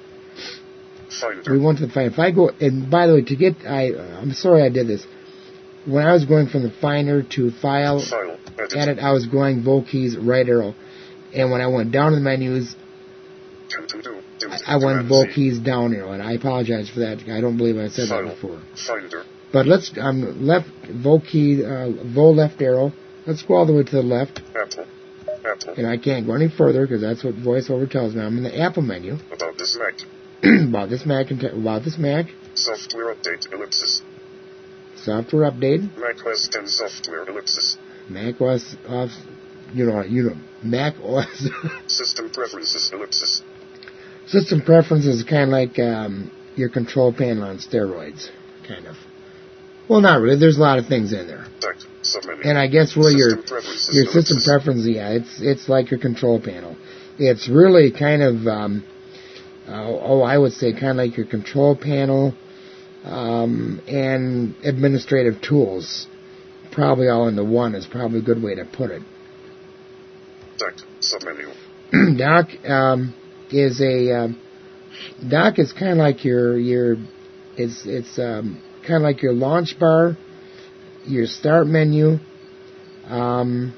Speaker 2: Finder.
Speaker 1: we went to the Finder. If I go and by the way, to get I uh, I'm sorry I did this. When I was going from the Finder to File,
Speaker 2: File edit.
Speaker 1: edit, I was going Volt keys right arrow, and when I went down to the menus. I went Volt keys down arrow, and I apologize for that. I don't believe I said
Speaker 2: File.
Speaker 1: that before.
Speaker 2: Finder.
Speaker 1: But let's, um, left, Volt key, uh, Volt left arrow. Let's go all the way to the left.
Speaker 2: Apple. Apple.
Speaker 1: And I can't go any further because that's what VoiceOver tells me. I'm in the Apple menu.
Speaker 2: About this Mac.
Speaker 1: about this Mac, and about this Mac.
Speaker 2: Software update, ellipsis.
Speaker 1: Software update.
Speaker 2: Mac O S ten software, ellipsis.
Speaker 1: Mac O S, off, you know, you know, Mac O S.
Speaker 2: System preferences, ellipsis.
Speaker 1: System preferences is kind of like um, your control panel on steroids, kind of. Well, not really. There's a lot of things in there.
Speaker 2: Back, submenu.
Speaker 1: And I guess really your your system
Speaker 2: ellipsis.
Speaker 1: preferences, yeah, it's it's like your control panel. It's really kind of, um, uh, oh, I would say kind of like your control panel um, and administrative tools. Probably all into one is probably a good way to put it.
Speaker 2: Dock, submenu.
Speaker 1: Dock um, is a um, dock is kind of like your your it's it's um, kind of like your launch bar, your start menu, um,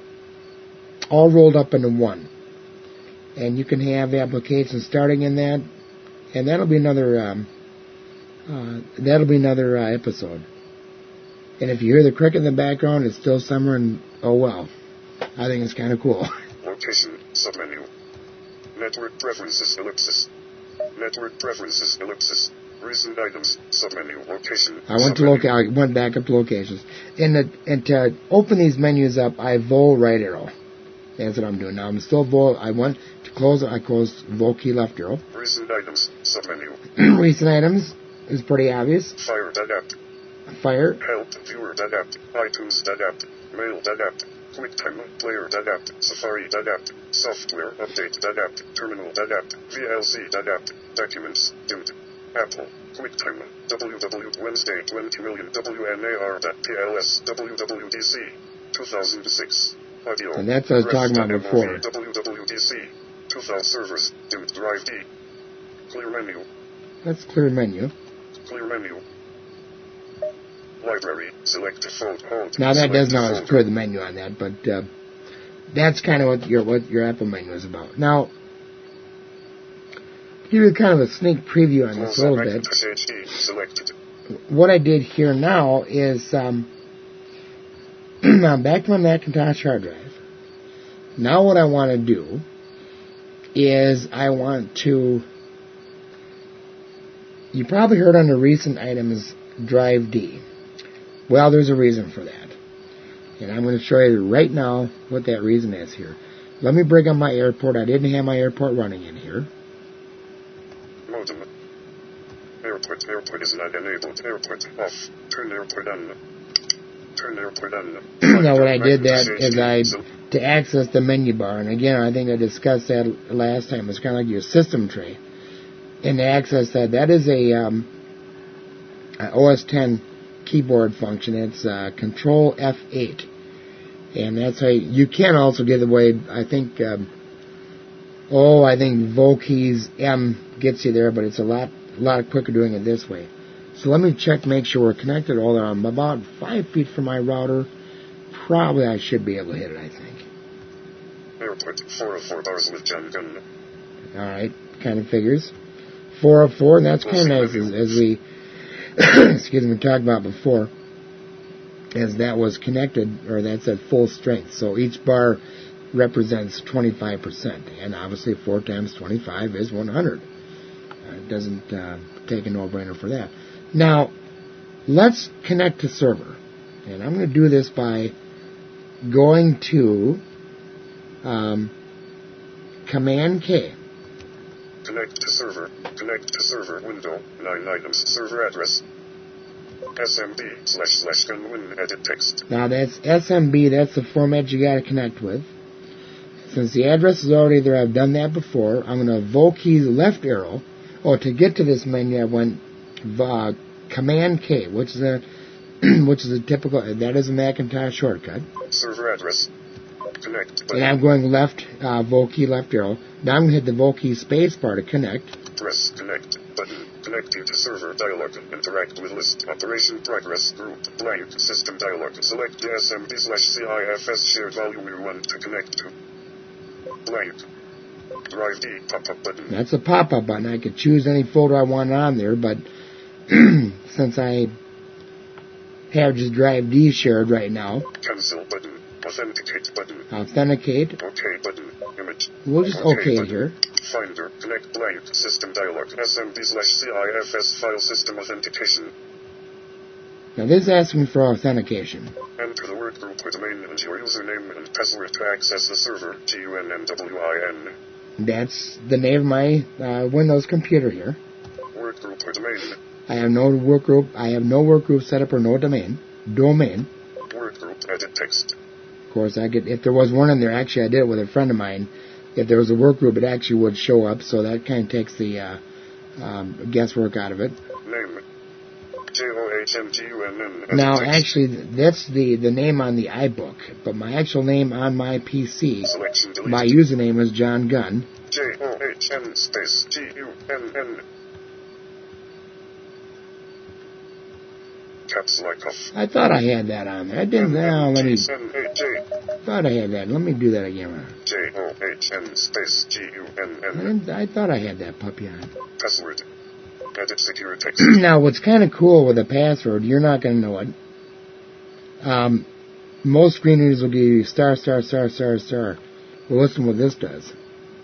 Speaker 1: all rolled up into one. And you can have applications starting in that, and that'll be another um, uh, that'll be another uh, episode. And if you hear the cricket in the background, it's still summer, and oh well, I think it's kind of cool.
Speaker 2: Location, submenu. Network preferences, ellipsis. Network preferences, ellipsis. Recent items, submenu, location.
Speaker 1: I went to loca- I went back up to locations, and the, and to open these menus up, I Vol right arrow. That's what I'm doing now. I'm still Vol. I went to close it. I closed Vol key left arrow.
Speaker 2: Recent items, submenu.
Speaker 1: Recent items is pretty obvious.
Speaker 2: Fire, adapt.
Speaker 1: Fire.
Speaker 2: Help, viewer, adapt. iTunes, adapt. Mail, adapt. QuickTime, player, adapt. Safari, adapt. Software, update, adapt. Terminal, adapt. V L C, adapt. Documents, dimmed. Apple, QuickTime, W W Wednesday, twenty million W N A R dot P L S, W W D C, two thousand six. Audio.
Speaker 1: And that's what I was talking about before.
Speaker 2: W W D P C. two thousand servers. Dimmed drive D. Clear menu.
Speaker 1: Let's clear menu.
Speaker 2: Clear menu. Library. Select default hold.
Speaker 1: Now that
Speaker 2: Select
Speaker 1: does not
Speaker 2: default.
Speaker 1: clear the menu on that, but uh, that's kind of what your what your Apple menu is about. Now, to give you kind of a sneak preview on this a little bit.
Speaker 2: H D. Selected.
Speaker 1: What I did here now is um, I'm back to my Macintosh hard drive. Now what I want to do is I want to, you probably heard under recent items drive D. Well, there's a reason for that. And I'm going to show you right now what that reason is here. Let me bring up my airport. I didn't have my airport running in here.
Speaker 2: Modem. Airport. Airport is not enabled. Airport off. Turn airport on. Turn airport on.
Speaker 1: Now what I did that is I, to access the menu bar, and again I think I discussed that last time, it's kind of like your system tray. And to access that, that is a, um, a O S ten keyboard function. It's uh, Control F eight. And that's how you, you can also get away, I think, um, oh, I think Volkeys M gets you there, but it's a lot, a lot quicker doing it this way. So let me check, make sure we're connected. All I'm about five feet from my router. Probably I should be able to hit it, I think.
Speaker 2: Airport, four oh four bars with John Gunn.
Speaker 1: Alright, kind of figures. four oh four, and that's kind of nice as, as we, excuse me, talked about before, as that was connected, or that's at full strength. So each bar represents twenty-five percent, and obviously four times twenty-five is one hundred. Uh, it doesn't uh, take a no-brainer for that. Now, let's connect to server. And I'm going to do this by going to um, Command K.
Speaker 2: Connect to server. Connect to server window. Nine items. Server address. S M B slash slash gunwin edit text.
Speaker 1: Now that's S M B. That's the format you got to connect with. Since the address is already there, I've done that before. I'm going to Volkeys left arrow. Oh, to get to this menu, I went uh, Command K, which is a which is a typical. That is a Macintosh shortcut.
Speaker 2: Server address. Connect. Button.
Speaker 1: And I'm going left, uh, Volkey left arrow. Now I'm going to hit the Volkey space bar to connect.
Speaker 2: Press connect button. Connecting to server dialog. Interact with list. Operation progress group. Blank. System dialog. Select the S M B slash C I F S shared volume you want to connect to. Blank. Drive D pop-up button.
Speaker 1: That's a pop-up button. I could choose any folder I want on there, but since I have just Drive D shared right now.
Speaker 2: Cancel button. Authenticate button.
Speaker 1: Authenticate.
Speaker 2: OK button. Image.
Speaker 1: We'll just OK, OK here.
Speaker 2: Finder. Connect blank. System dialog. S M B slash C I F S file system authentication.
Speaker 1: Now this is asking for authentication.
Speaker 2: Enter the word group with domain and your username and password to access the server. G U N N W I N.
Speaker 1: That's the name of my uh, Windows computer here.
Speaker 2: Word group or domain.
Speaker 1: I have no work group. I have no work group set up or no domain. Domain.
Speaker 2: Word group edit text.
Speaker 1: Of course, I could. If there was one in there, actually, I did it with a friend of mine. If there was a work group, it actually would show up. So that kind of takes the uh, um, guesswork out of it.
Speaker 2: Name. J O H N G U N N.
Speaker 1: Now, actually, that's the, the name on the iBook, but my actual name on my P C, my username is John Gunn.
Speaker 2: J O H N space G U N N. Caps like off.
Speaker 1: I thought I had that on there. I didn't. Now, let me. Thought I had that. Let me do that again.
Speaker 2: J O H N space G U N N.
Speaker 1: I, didn't, I thought I had that puppy on.
Speaker 2: Password. Edit secure text.
Speaker 1: Now, what's kind of cool with a password, you're not going to know it. Um, most screen readers will give you star, star, star, star, star. Well, listen what this does.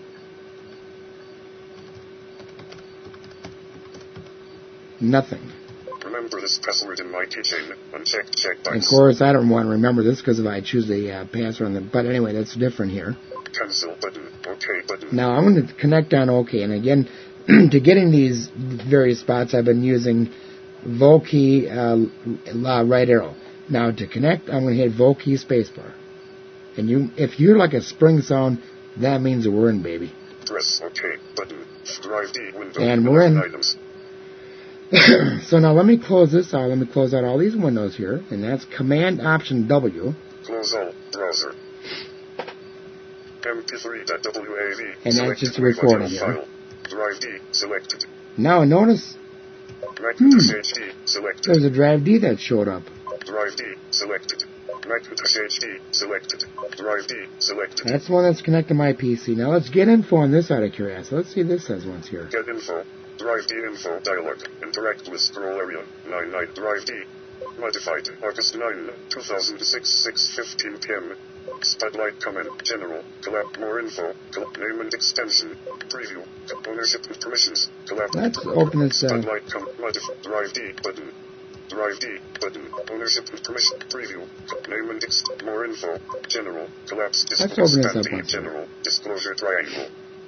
Speaker 1: Nothing.
Speaker 2: Remember this password in my keychain. Unchecked checkbox.
Speaker 1: Of course, I don't want to remember this because if I choose the uh, password on the... But anyway, that's different here.
Speaker 2: Cancel button. OK button.
Speaker 1: Now, I'm going to connect on OK. And again, to get in these various spots, I've been using Volkey uh, right arrow. Now, to connect, I'm going to hit Volkey spacebar. And you, if you're like a spring sound, that means that we're in, baby.
Speaker 2: Press OK button. Drive D window.
Speaker 1: And we're in.
Speaker 2: Items.
Speaker 1: So now let me close this out. Let me close out all these windows here. And that's Command Option W.
Speaker 2: Close all. Browser. M P three dot W A V.
Speaker 1: And that's just a recording here.
Speaker 2: File. Drive D selected.
Speaker 1: Now notice,
Speaker 2: Macintosh H D selected.
Speaker 1: There's a Drive D that showed up.
Speaker 2: Drive D selected. Macintosh H D selected. Drive D selected.
Speaker 1: That's the one that's connected to my P C. Now let's get info on this out of curiosity. Let's see what this says once here.
Speaker 2: Get info. Drive D info dialog. Interact with scroll area. nine nine Drive D. Modified. August ninth, two thousand six, six fifteen p.m. Spotlight comment. General. Collab. More info. Collab. Name and extension. Preview. Ownership and permissions. Collab.
Speaker 1: Let's open this. Uh,
Speaker 2: Spotlight comment. Modify. Drive D button. Drive D button. Ownership and permission. Preview. Name and ex. More info. General. Collapse.
Speaker 1: Let's open this up
Speaker 2: D, general. Disclosure triangle.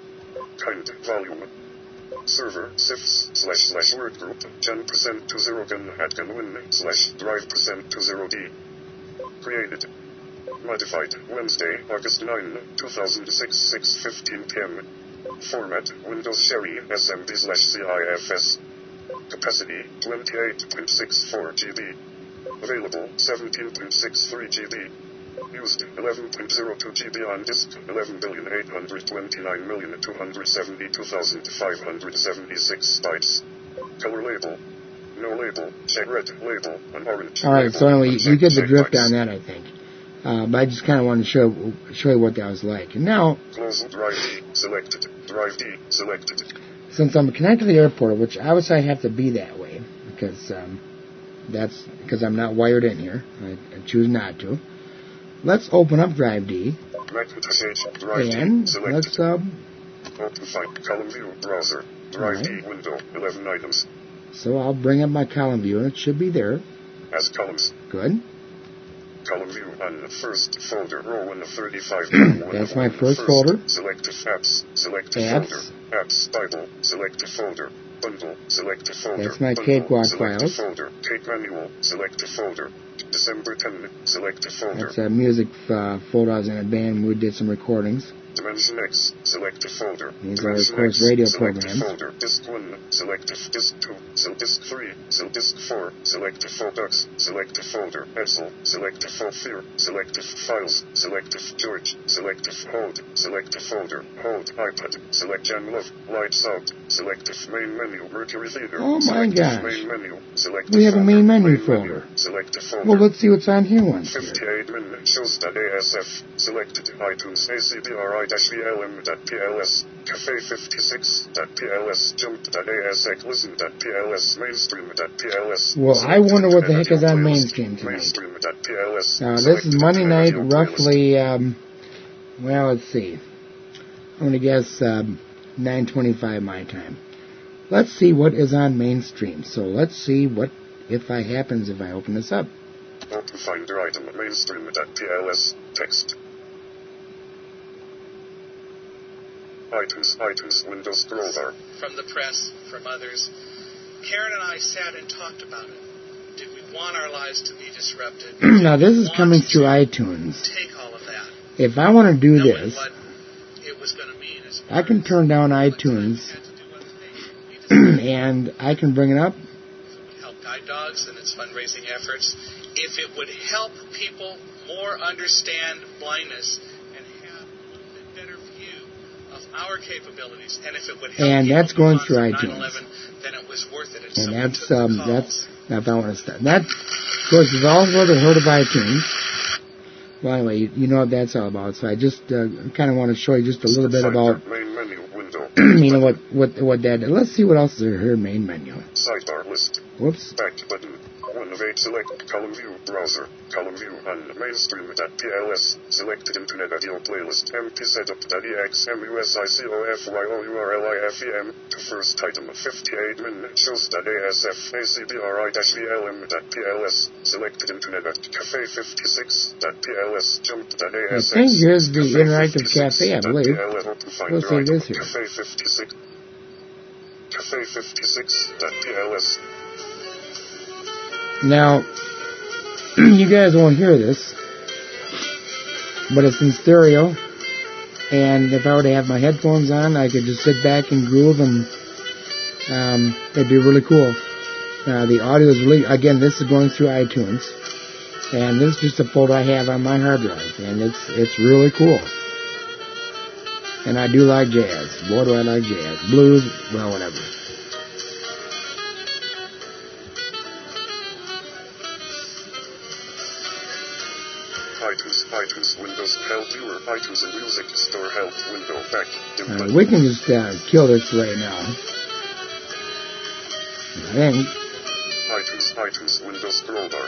Speaker 2: Kind. Volume. Server. Sifs slash slash word group. ten percent to zero gun at gun win slash drive percent to zero D. Created. Modified. Wednesday, August ninth, two thousand six, six fifteen p.m. Format. Windows Sherry S M D slash C I F S. Capacity, twenty-eight point six four gigabytes. Available, seventeen point six three gigabytes. Used, eleven point zero two gigabytes on disk, eleven billion eight hundred twenty-nine million two hundred seventy-two thousand five hundred seventy-six bytes. Color label. No label. Check red label. An orange.
Speaker 1: All right,
Speaker 2: label,
Speaker 1: so anyway, you get the drift
Speaker 2: bytes.
Speaker 1: on that, I think. Uh, but I just kind of wanted to show show you what that was like. And now,
Speaker 2: Close Drive D selected. Drive D selected.
Speaker 1: Since I'm connected to the airport, which obviously I have to be that way because um, that's because I'm not wired in here. I, I choose not to. Let's open up Drive D.
Speaker 2: Macintosh H. Drive
Speaker 1: and
Speaker 2: D selected.
Speaker 1: let's um.
Speaker 2: Open find column view browser. Drive
Speaker 1: right.
Speaker 2: D window. eleven items.
Speaker 1: So I'll bring up my column view and it should be there.
Speaker 2: As columns.
Speaker 1: Good.
Speaker 2: Column view on the first folder. Row one of thirty-five.
Speaker 1: That's my first folder.
Speaker 2: Selected apps. Selected
Speaker 1: Apps.
Speaker 2: folder. Apps Bible. Selected folder. Bundle. Selected folder.
Speaker 1: That's my
Speaker 2: Bundle.
Speaker 1: Cakewalk
Speaker 2: Selected
Speaker 1: files.
Speaker 2: folder. Cake manual. Selected folder. December tenth. Selected folder.
Speaker 1: That's a music uh, folder I was in a band. We did some recordings.
Speaker 2: Dimension X, select a folder.
Speaker 1: These are, of
Speaker 2: Dimension
Speaker 1: course,
Speaker 2: X,
Speaker 1: radio
Speaker 2: select
Speaker 1: programs.
Speaker 2: a folder. Disk one, select a disk two, so disk three, so disk four, select a folders, select a folder. Edsel, select a folder. Select a files, select a George, select a hold, select a folder. Hold iPad, select Jam Love, Lights Out, select a main menu. Mercury Theater.
Speaker 1: Oh my
Speaker 2: select
Speaker 1: gosh.
Speaker 2: Main menu. Select
Speaker 1: We have a main menu
Speaker 2: main
Speaker 1: folder.
Speaker 2: Menu. Select a folder.
Speaker 1: Well, let's see what's on here once. Here.
Speaker 2: fifty-eight min shows.asf. Selected iTunes acbri-lm.pls. Cafe fifty-six.pls. Jump.asec. Listen.pls. Mainstream.pls.
Speaker 1: Well, I wonder what the heck is on Mainstream tonight.
Speaker 2: Mainstream.pls.
Speaker 1: Now, this is Monday night, roughly, um, well, let's see. I'm going to guess um, nine twenty-five my time. Let's see what is on Mainstream. So let's see what, if I happens, if I open this up.
Speaker 2: Open Finder item mainstream.pls. Text. iTunes, iTunes, Windows scroll bar.
Speaker 3: From the press, from others. Karen and I sat and talked about it. Did we want our lives to be disrupted?
Speaker 1: Now, this is
Speaker 3: Want
Speaker 1: coming
Speaker 3: to
Speaker 1: through iTunes.
Speaker 3: Take all of that.
Speaker 1: If I want to do
Speaker 3: Knowing
Speaker 1: this,
Speaker 3: what it was going to mean as
Speaker 1: I can turn down iTunes, and I can bring it up.
Speaker 3: If it would help guide dogs and its fundraising efforts, if it would help people more understand blindness and have a little bit better view of our capabilities, and if it would help
Speaker 1: And
Speaker 3: people
Speaker 1: that's going
Speaker 3: move
Speaker 1: through
Speaker 3: on from
Speaker 1: iTunes.
Speaker 3: nine eleven, then it was worth it. If
Speaker 1: And
Speaker 3: someone
Speaker 1: that's,
Speaker 3: took the
Speaker 1: um,
Speaker 3: calls.
Speaker 1: that's, now if I want to start. That, of course, you've all heard heard of iTunes. Well, anyway, you, you know what that's all about. So I just uh, kind of want to show you just a little bit about,
Speaker 2: Main menu window.
Speaker 1: you know, what, what, what that, let's see what else is here, main menu.
Speaker 2: Sidebar list.
Speaker 1: Whoops.
Speaker 2: Back button. One of eight select. Column view browser. Column view on mainstream.pls. Selected internet audio playlist. mpsetup.ex. musicofyofrylifem. To first item. fifty-eight min. Shows.asf. acbri-vlm.pls. Selected internet at cafe fifty-six.pls. Jump.asf.
Speaker 1: I think here's the interactive cafe, I believe. Let's see this here.
Speaker 2: Cafe fifty-six. Cafe fifty-six.pls.
Speaker 1: Now, you guys won't hear this, but it's in stereo, and if I were to have my headphones on, I could just sit back and groove, and um, it'd be really cool. Uh, the audio is really, again, this is going through iTunes, and this is just a folder I have on my hard drive, and it's it's really cool. And I do like jazz. Boy, do I like jazz. Blues, well, whatever.
Speaker 2: iTunes, iTunes, Windows, help viewer, iTunes and Music Store, help window, back, dim,
Speaker 1: Uh, we can just uh, kill this right now. I think.
Speaker 2: iTunes, iTunes, Windows, scroll bar.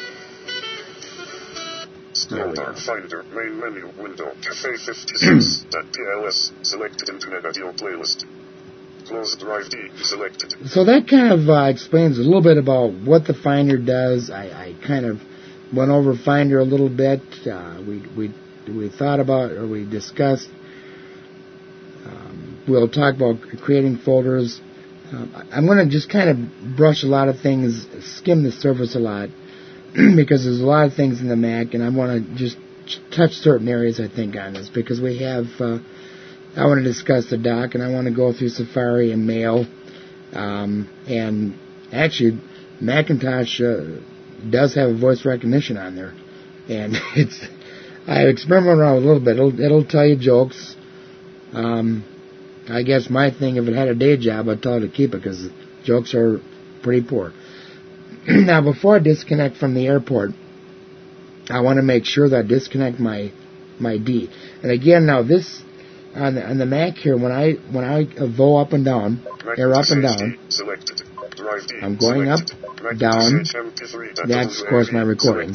Speaker 2: Scroll bar, Finder, main menu, window, Cafe fifty-six dot P L S, selected Internet Audio playlist. Close Drive D, selected.
Speaker 1: So that kind of uh, explains a little bit about what the Finder does. I, I kind of went over Finder a little bit. Uh, we we we thought about, or we discussed. Um, we'll talk about creating folders. Um, I'm going to just kind of brush a lot of things, skim the surface a lot, because there's a lot of things in the Mac, and I want to just touch certain areas, I think, on this, because we have, uh, I want to discuss the dock, and I want to go through Safari and Mail, um, and actually, Macintosh uh, does have a voice recognition on there, and it's, I experimented around a little bit. It'll, it'll tell you jokes. Um, I guess my thing, if it had a day job, I'd tell it to keep it, because jokes are pretty poor. Now, before I disconnect from the airport, I want to make sure that I disconnect my my D. And again, now this on the, on the Mac here, when I when I vote up and down, air up and down, I'm going up, down. That's of course my recording.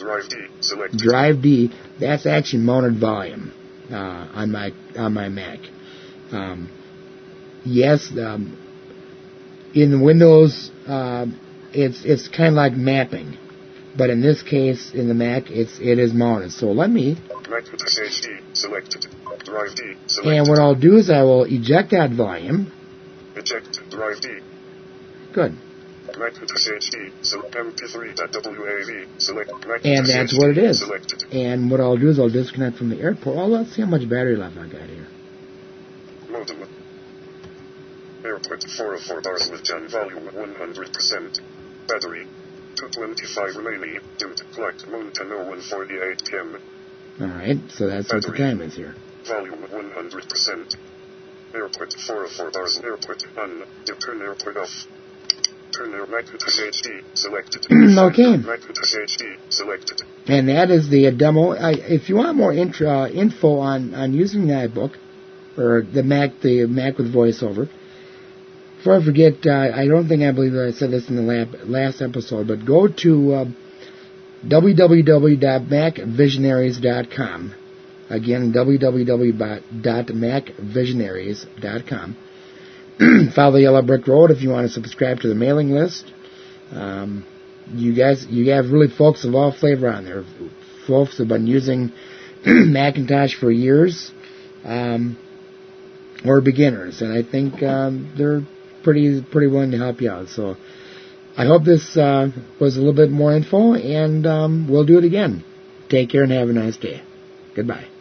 Speaker 1: Drive D. That's actually mounted volume uh, on my on my Mac. Um, yes, um, in Windows. Uh, It's it's kind of like mapping, but in this case, in the Mac, it's it is mounted. So let me.
Speaker 2: Selected. Drive D. Selected.
Speaker 1: And what I'll do is I will eject that volume.
Speaker 2: Eject. Drive D.
Speaker 1: Good.
Speaker 2: Macintosh H D. Select M P three dot W A V. Select.
Speaker 1: And that's what it is.
Speaker 2: Selected.
Speaker 1: And what I'll do is I'll disconnect from the airport. Oh, let's see how much battery life I got here.
Speaker 2: Modem. Airport four oh four bars with John volume one hundred percent. Battery two twenty-five remaining. Dimmed clock mountain oh one forty-eight p.m.
Speaker 1: Alright, so that's battery, what the time is here.
Speaker 2: Volume one hundred percent. Airport four oh four bars. Airport on. Turn airport off. Turn air Macintosh H D selected.
Speaker 1: Okay.
Speaker 2: Macintosh H D selected.
Speaker 1: And that is the uh, demo. I, if you want more intro, uh, info on, on using the iBook, or the Mac, the Mac with VoiceOver, before I forget, uh, I don't think I believe that I said this in the lab, last episode, but go to uh, w w w dot mac visionaries dot com. Again, w w w dot mac visionaries dot com. Follow the Yellow Brick Road if you want to subscribe to the mailing list. Um, you guys, you have really folks of all flavor on there. Folks have been using Macintosh for years, um, or beginners, and I think um, they're pretty pretty willing to help you out. So I hope this uh, was a little bit more info, and um, we'll do it again. Take care and have a nice day. Goodbye.